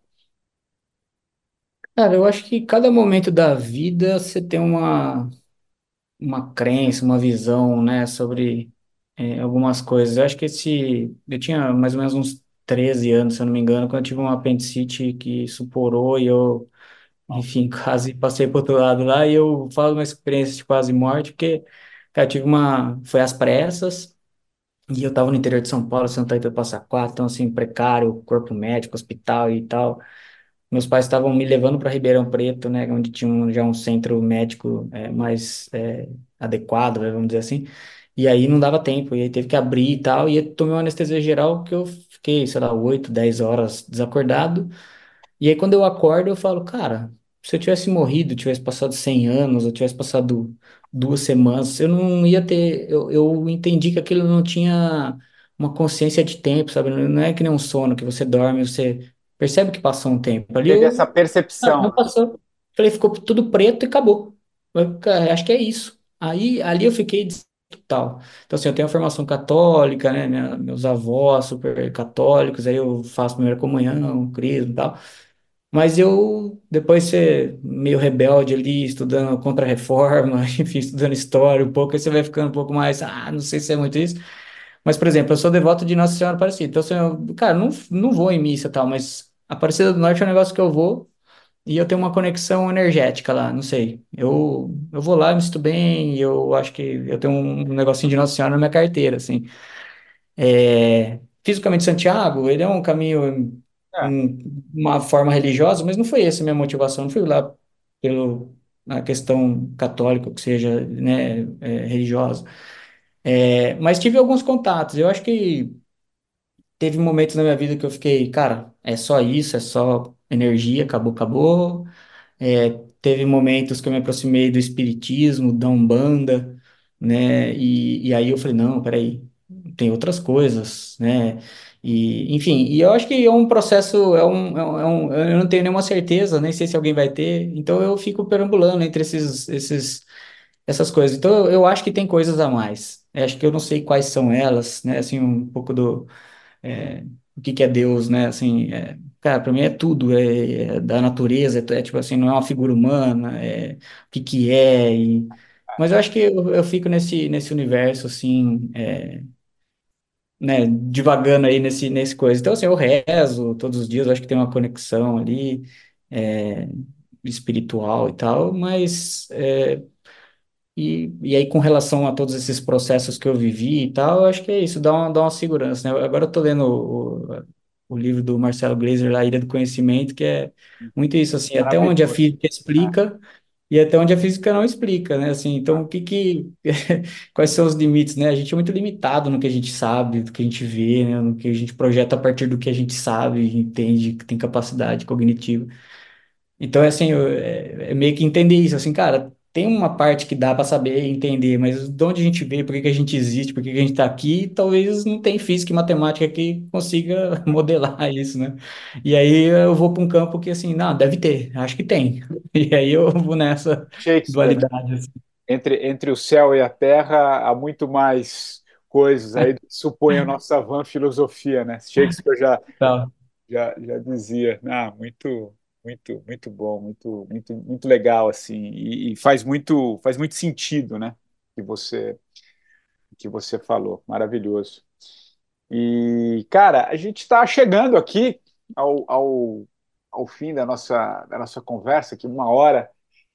Cara, eu acho que cada momento da vida você tem uma, uma crença, uma visão, né, sobre é, algumas coisas. Eu acho que esse. Eu tinha mais ou menos uns treze anos, se eu não me engano, quando eu tive um apendicite que suporou e eu, enfim, quase passei para outro lado lá. E eu falo uma experiência de quase morte, porque, cara, eu tive uma. Foi às pressas. E eu tava no interior de São Paulo, Santa Rita do Passa Quatro, então assim, precário, corpo médico, hospital e tal. Meus pais estavam me levando para Ribeirão Preto, né, onde tinha um- já um centro médico é, mais é, adequado, né, vamos dizer assim. E aí não dava tempo, e aí teve que abrir e tal, e eu tomei uma anestesia geral que eu fiquei, sei lá, oito, dez horas desacordado. E aí, quando eu acordo, eu falo, cara, se eu tivesse morrido, tivesse passado cem anos, ou tivesse passado duas semanas, eu não ia ter. Eu, eu entendi que aquilo não tinha uma consciência de tempo, sabe? Não é que nem um sono que você dorme, você percebe que passou um tempo. Ali Teve essa eu, cara, percepção, não né? passou. Falei, ficou tudo preto e acabou. Eu, cara, acho que é isso. Aí, ali eu fiquei tal. Então, assim, eu tenho a formação católica, né? Minha- meus avós super católicos, aí eu faço primeira comunhão, crisma e tal. Mas eu, depois ser meio rebelde ali, estudando contra-reforma, enfim, estudando história um pouco, aí você vai ficando um pouco mais, ah, não sei se é muito isso. Mas, por exemplo, eu sou devoto de Nossa Senhora Aparecida. Então, assim, eu, cara, não, não vou em missa e tal, mas Aparecida do Norte é um negócio que eu vou e eu tenho uma conexão energética lá, não sei. Eu, eu vou lá, me sinto bem, eu acho que eu tenho um negocinho de Nossa Senhora na minha carteira, assim. É, fisicamente, Santiago, ele é um caminho, É, um- uma forma religiosa, mas não foi essa a minha motivação. Não fui lá pelo a questão católica, que seja, né, é, religiosa. É, mas tive alguns contatos. Eu acho que teve momentos na minha vida que eu fiquei, cara, é só isso, é só energia, acabou, acabou. É, teve momentos que eu me aproximei do espiritismo, da Umbanda, né? E, e aí eu falei, não, peraí, tem outras coisas, né? E, enfim, e eu acho que é um processo, é um, é um, é um- eu não tenho nenhuma certeza, nem sei se alguém vai ter, então eu fico perambulando entre esses, esses, essas coisas. Então eu, eu acho que tem coisas a mais. Eu acho que eu não sei quais são elas, né? Assim, um pouco do é, o que que é Deus, né? Assim, é, cara, para mim é tudo, é, é da natureza, é, é tipo assim, não é uma figura humana, é o que que é. E... Mas eu acho que eu, eu fico nesse, nesse universo, assim, é, né, divagando aí nesse, nesse coisa. Então, assim, eu rezo todos os dias, eu acho que tem uma conexão ali, é, espiritual e tal, mas é, e, e aí, com relação a todos esses processos que eu vivi e tal, eu acho que é isso, dá uma, dá uma segurança, né? Agora eu tô lendo o, o, o livro do Marcelo Gleiser, lá, Ilha do Conhecimento, que é muito isso, assim, até onde a maravilhoso. física explica e até onde a física não explica, né? Assim, então, o que que... Quais são os limites, né? A gente é muito limitado no que a gente sabe, no que a gente vê, né? No que a gente projeta a partir do que a gente sabe, entende, que tem capacidade cognitiva. Então, é assim, eu- é, é meio que entender isso, assim, cara, tem uma parte que dá para saber e entender, mas de onde a gente veio, por que que a gente existe, por que que a gente está aqui, talvez não tem física e matemática que consiga modelar isso, né? E aí eu vou para um campo que, assim, não, deve ter, acho que tem. E aí eu vou nessa Shakespeare, né? dualidade, assim. Entre, entre o céu e a terra há muito mais coisas aí do que supõe a nossa vã filosofia, né? Shakespeare já, Tá. já, já dizia, ah, muito, muito, muito bom, muito, muito, muito legal assim, e, e faz muito, faz muito sentido, né? Que você, que você falou, maravilhoso. E cara, a gente está chegando aqui ao, ao, ao fim da nossa, da nossa conversa, aqui uma hora.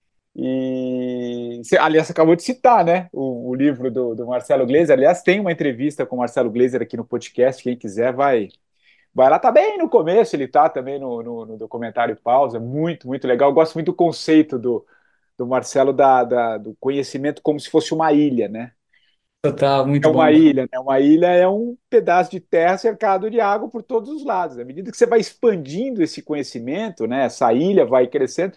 E, você, aliás, você acabou de citar, né, o, o livro do, do Marcelo Gleiser. Aliás, tem uma entrevista com o Marcelo Gleiser aqui no podcast. Quem quiser, vai, vai lá. Tá bem no começo, ele tá também no, no, no documentário Pausa. Muito, muito legal. Eu gosto muito do conceito do, do Marcelo da, da- do conhecimento como se fosse uma ilha, né? Total, É muito uma bom. ilha, né? Uma ilha é um pedaço de terra cercado de água por todos os lados. À medida que você vai expandindo esse conhecimento, né? Essa ilha vai crescendo.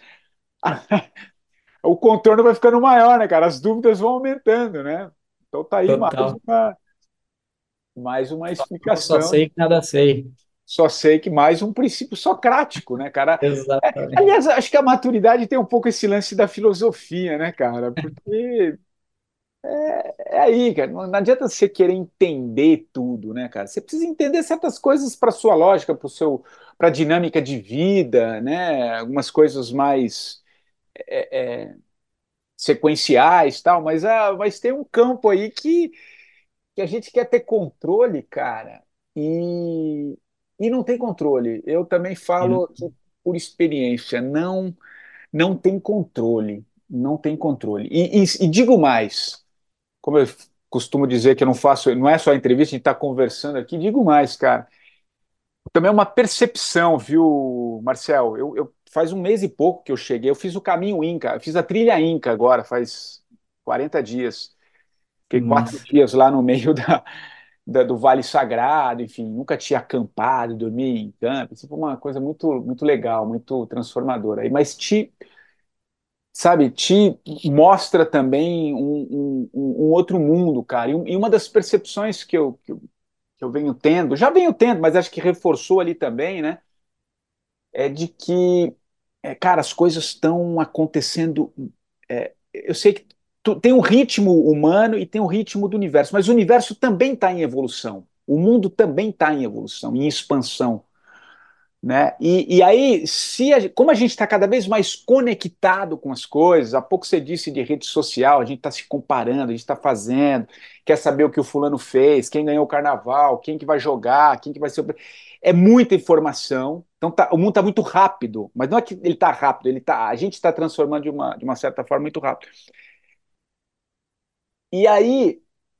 O contorno vai ficando maior, né, cara? As dúvidas vão aumentando, né? Então tá aí mais Total. uma, mais uma Eu só explicação. sei que nada sei. Só sei que mais um princípio socrático, né, cara? É, Exatamente. aliás, acho que a maturidade tem um pouco esse lance da filosofia, né, cara? Porque é aí, cara. Não não adianta você querer entender tudo, né, cara? Você precisa entender certas coisas para sua lógica, para o seu, para a dinâmica de vida, né? Algumas coisas mais é, é, sequenciais, tal. Mas, ah, mas tem um campo aí que que a gente quer ter controle, cara, e, e não tem controle. Eu também falo aqui por experiência, não não tem controle, não tem controle. E, e- e digo mais, como eu costumo dizer que eu não faço, não é só entrevista, a gente está conversando aqui, digo mais, cara. Também é uma percepção, viu, Marcel? Eu, eu- faz um mês e pouco que eu cheguei, eu fiz o caminho Inca, eu fiz a trilha Inca agora, faz quarenta dias. Fiquei quatro Massa. dias lá no meio da, da- do Vale Sagrado, enfim, nunca tinha acampado, dormi em campo. Isso foi uma coisa muito, muito legal, muito transformadora. aí. Mas te, sabe, te mostra também um, um- um um outro mundo, cara. E, um- e uma das percepções que eu, que eu, que eu venho tendo, já venho tendo, mas acho que reforçou ali também, né? É de que, é, cara, as coisas estão acontecendo. é, eu sei que tu- tem um ritmo humano e tem um ritmo do universo, mas o universo também está em evolução. O mundo também está em evolução, em expansão, né? E, e aí, se a, como a gente está cada vez mais conectado com as coisas, há pouco você disse de rede social, a gente está se comparando, a gente está fazendo, quer saber o que o fulano fez, quem ganhou o carnaval, quem que vai jogar, quem que vai ser o... É muita informação, então tá, o mundo está muito rápido, mas não é que ele está rápido, ele tá, a gente está transformando de uma, de uma certa forma muito rápido. E aí,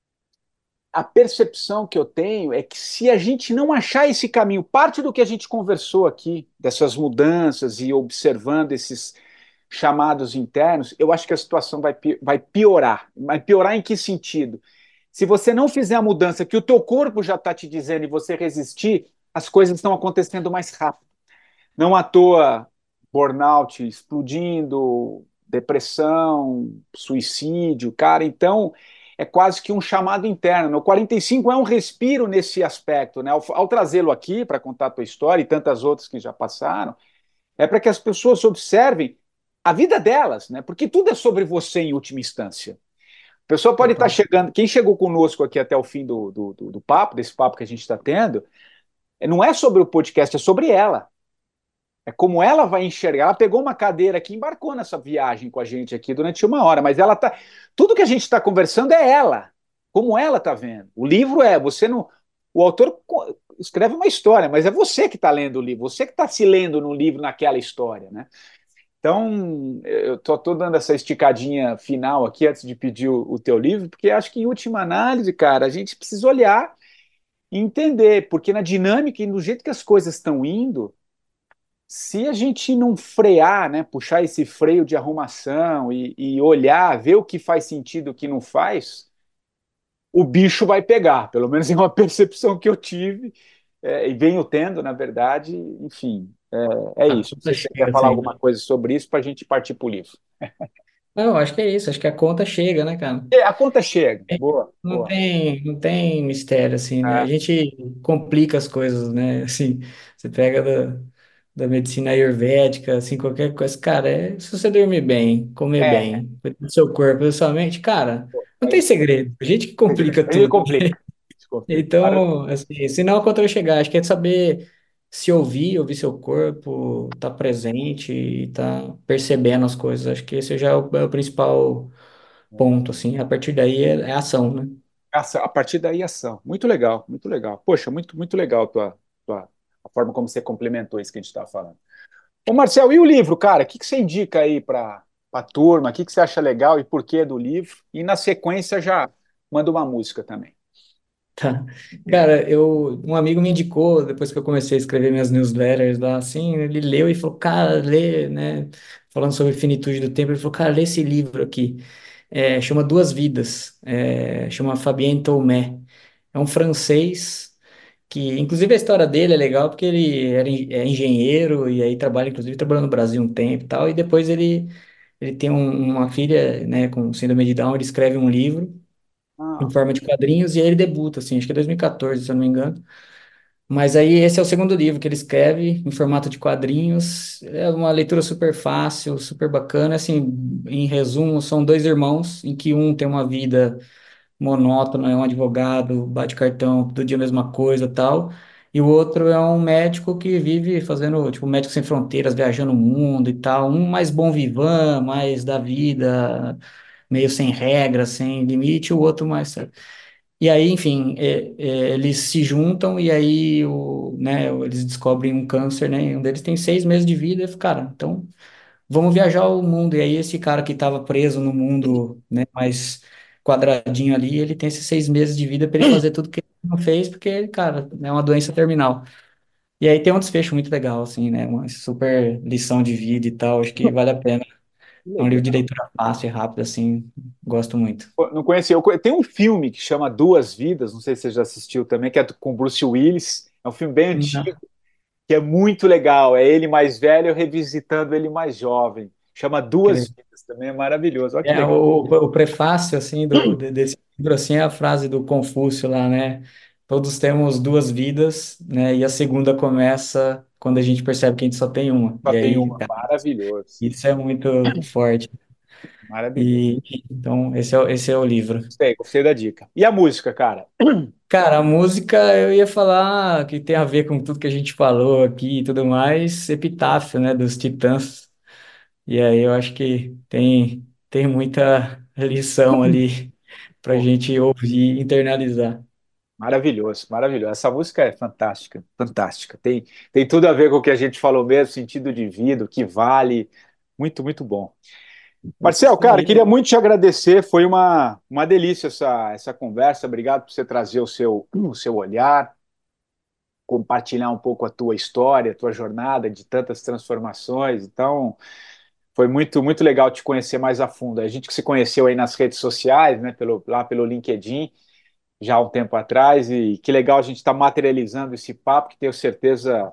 a percepção que eu tenho é que se a gente não achar esse caminho, parte do que a gente conversou aqui, dessas mudanças e observando esses chamados internos, eu acho que a situação vai, vai piorar. Vai piorar em que sentido? Se você não fizer a mudança que o teu corpo já está te dizendo e você resistir, as coisas estão acontecendo mais rápido. Não à toa, burnout explodindo, depressão, suicídio, cara. Então, é quase que um chamado interno. O quarenta e cinco é um respiro nesse aspecto, né? Ao, ao trazê-lo aqui para contar a tua história e tantas outras que já passaram, é para que as pessoas observem a vida delas, né? Porque tudo é sobre você em última instância. A pessoa pode estar Total. chegando, quem chegou conosco aqui até o fim do, do, do, do papo, desse papo que a gente está tendo, não é sobre o podcast, é sobre ela. É como ela vai enxergar. Ela pegou uma cadeira aqui, embarcou nessa viagem com a gente aqui durante uma hora, mas ela tá. Tudo que a gente está conversando é ela, como ela está vendo. O livro é, você não. O autor escreve uma história, mas é você que está lendo o livro, você que está se lendo no livro, naquela história, né? Então, eu tô, tô dando essa esticadinha final aqui antes de pedir o, o teu livro, porque acho que em última análise, cara, a gente precisa olhar e entender, porque na dinâmica e no jeito que as coisas estão indo, se a gente não frear, né, puxar esse freio de arrumação e, e olhar, ver o que faz sentido e o que não faz, o bicho vai pegar. Pelo menos é uma percepção que eu tive é, e venho tendo, na verdade. Enfim, é, é A isso. Não conta sei se você quer chega, falar assim. alguma coisa sobre isso para a gente partir para o livro. Não, acho que é isso. Acho que a conta chega, né, cara? É, a conta chega. Boa, Não boa. tem, não tem mistério, assim, né? A É, gente complica as coisas, né? Assim, você pega da, da medicina ayurvédica, assim, qualquer coisa. Cara, é, se você dormir bem, comer é, bem, cuidar do seu corpo, da sua mente, cara, não é tem isso. segredo. A gente que complica A gente tudo. complica. A gente complica. Mara- Então, assim, se não, quando eu chegar, acho que é saber se ouvir, ouvir seu corpo, estar presente e estar percebendo as coisas. Acho que esse já é o, é o principal ponto, assim. A partir daí é, é ação, né? Ação, a partir daí, ação. Muito legal, muito legal. Poxa, muito, muito legal a tua, tua, a forma como você complementou isso que a gente estava falando. Ô, Marcel, e o livro, cara? O que, que você indica aí para a turma? O que, que você acha legal e por que do livro? E na sequência já manda uma música também. Tá. Cara, eu, um amigo me indicou, depois que eu comecei a escrever minhas newsletters lá, assim, ele leu e falou, cara, lê, né? Falando sobre finitude do tempo, ele falou, cara, lê esse livro aqui. É, chama Duas Vidas, é, chama Fabien Tomé. É um francês que, inclusive, a história dele é legal porque ele era, en- é engenheiro e aí trabalha, inclusive, trabalhou no Brasil um tempo e tal, e depois ele, ele tem um- uma filha, né, com síndrome de Down, ele escreve um livro em Ah, forma de quadrinhos, e aí ele debuta, assim, acho que é dois mil e quatorze, se eu não me engano. Mas aí esse é o segundo livro que ele escreve em formato de quadrinhos. É uma leitura super fácil, super bacana. Assim, em resumo, são dois irmãos em que um tem uma vida monótona, é um advogado, bate cartão, todo dia a mesma coisa, tal. E o outro é um médico que vive fazendo, tipo, médico sem fronteiras, viajando o mundo e tal. Um mais bom vivan, mais da vida, meio sem regras, sem limite, o outro mais. E aí, enfim, é- é, eles se juntam e aí o, né, eles descobrem um câncer, né? E um deles tem seis meses de vida. E, eu falo, cara, então vamos viajar o mundo. E aí esse cara que estava preso no mundo, né, mais quadradinho ali, ele tem esses seis meses de vida para ele fazer tudo que ele não fez, porque, cara, é uma doença terminal. E aí tem um desfecho muito legal, assim, né? Uma super lição de vida e tal. Acho que vale a pena. que É um livro de legal. leitura fácil e rápido, assim. Gosto muito. Pô, não conhecia. Eu conhe- Tem um filme que chama Duas Vidas, não sei se você já assistiu também, que é com Bruce Willis. É um filme bem antigo, Não, que é muito legal. É ele mais velho revisitando ele mais jovem. Chama Duas Vidas também, é maravilhoso. Olha que é, legal. o, o prefácio, assim, do, de- desse livro, assim, é a frase do Confúcio lá, né? Todos temos duas vidas, né? E a segunda começa quando a gente percebe que a gente só tem uma. Só E tem aí, uma. cara, Maravilhoso. isso é muito forte. Maravilhoso. E então esse é, o- esse é o livro. Gostei, gostei da dica. E a música, cara? Cara, a música eu ia falar que tem a ver com tudo que a gente falou aqui e tudo mais, Epitáfio, né, dos Titãs. E aí eu acho que tem, tem muita lição ali pra Pô, gente ouvir e internalizar. maravilhoso, maravilhoso. Essa música é fantástica, fantástica. Tem, tem tudo a ver com o que a gente falou mesmo, sentido de vida, o que vale. Muito, muito bom. Marcel, Isso cara, aí. queria muito te agradecer. Foi uma, uma delícia essa, essa conversa. Obrigado por você trazer o seu, o seu olhar, compartilhar um pouco a tua história, a tua jornada de tantas transformações. Então, foi muito, muito legal te conhecer mais a fundo. A gente que se conheceu aí nas redes sociais, né, pelo, lá pelo LinkedIn, já há um tempo atrás, e que legal a gente estar materializando esse papo, que tenho certeza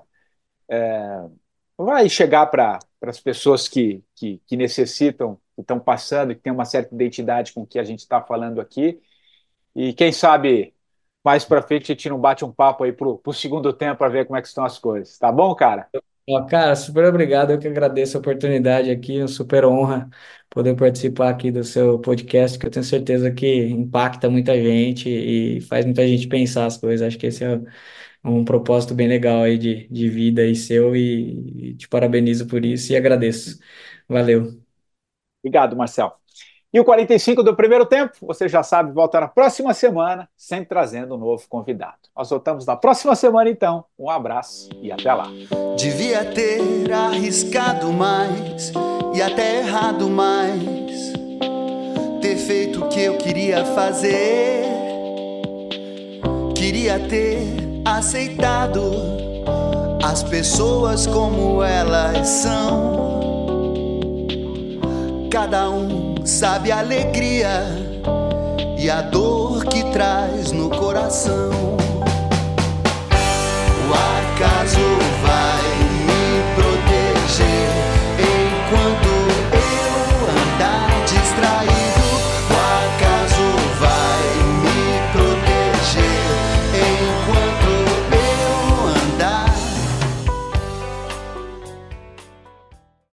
vai chegar para as pessoas que, que, que necessitam, que estão passando, que têm uma certa identidade com o que a gente está falando aqui. E quem sabe mais para frente a gente não bate um papo aí pro, pro segundo tempo para ver como é que estão as coisas. Tá bom, cara? Ó, cara, super obrigado. Eu que agradeço a oportunidade aqui, uma super honra poder participar aqui do seu podcast, que eu tenho certeza que impacta muita gente e faz muita gente pensar as coisas. Acho que esse é um propósito bem legal aí de, de vida aí seu e, e te parabenizo por isso e agradeço. Valeu. Obrigado, Marcel. E o quarenta e cinco do primeiro tempo, você já sabe, volta na próxima semana, sempre trazendo um novo convidado. Nós voltamos na próxima semana, então. Um abraço e até lá. Devia ter arriscado mais e até errado mais, ter feito o que eu queria fazer. Queria ter aceitado as pessoas como elas são. Cada um sabe a alegria e a dor que traz no coração. O acaso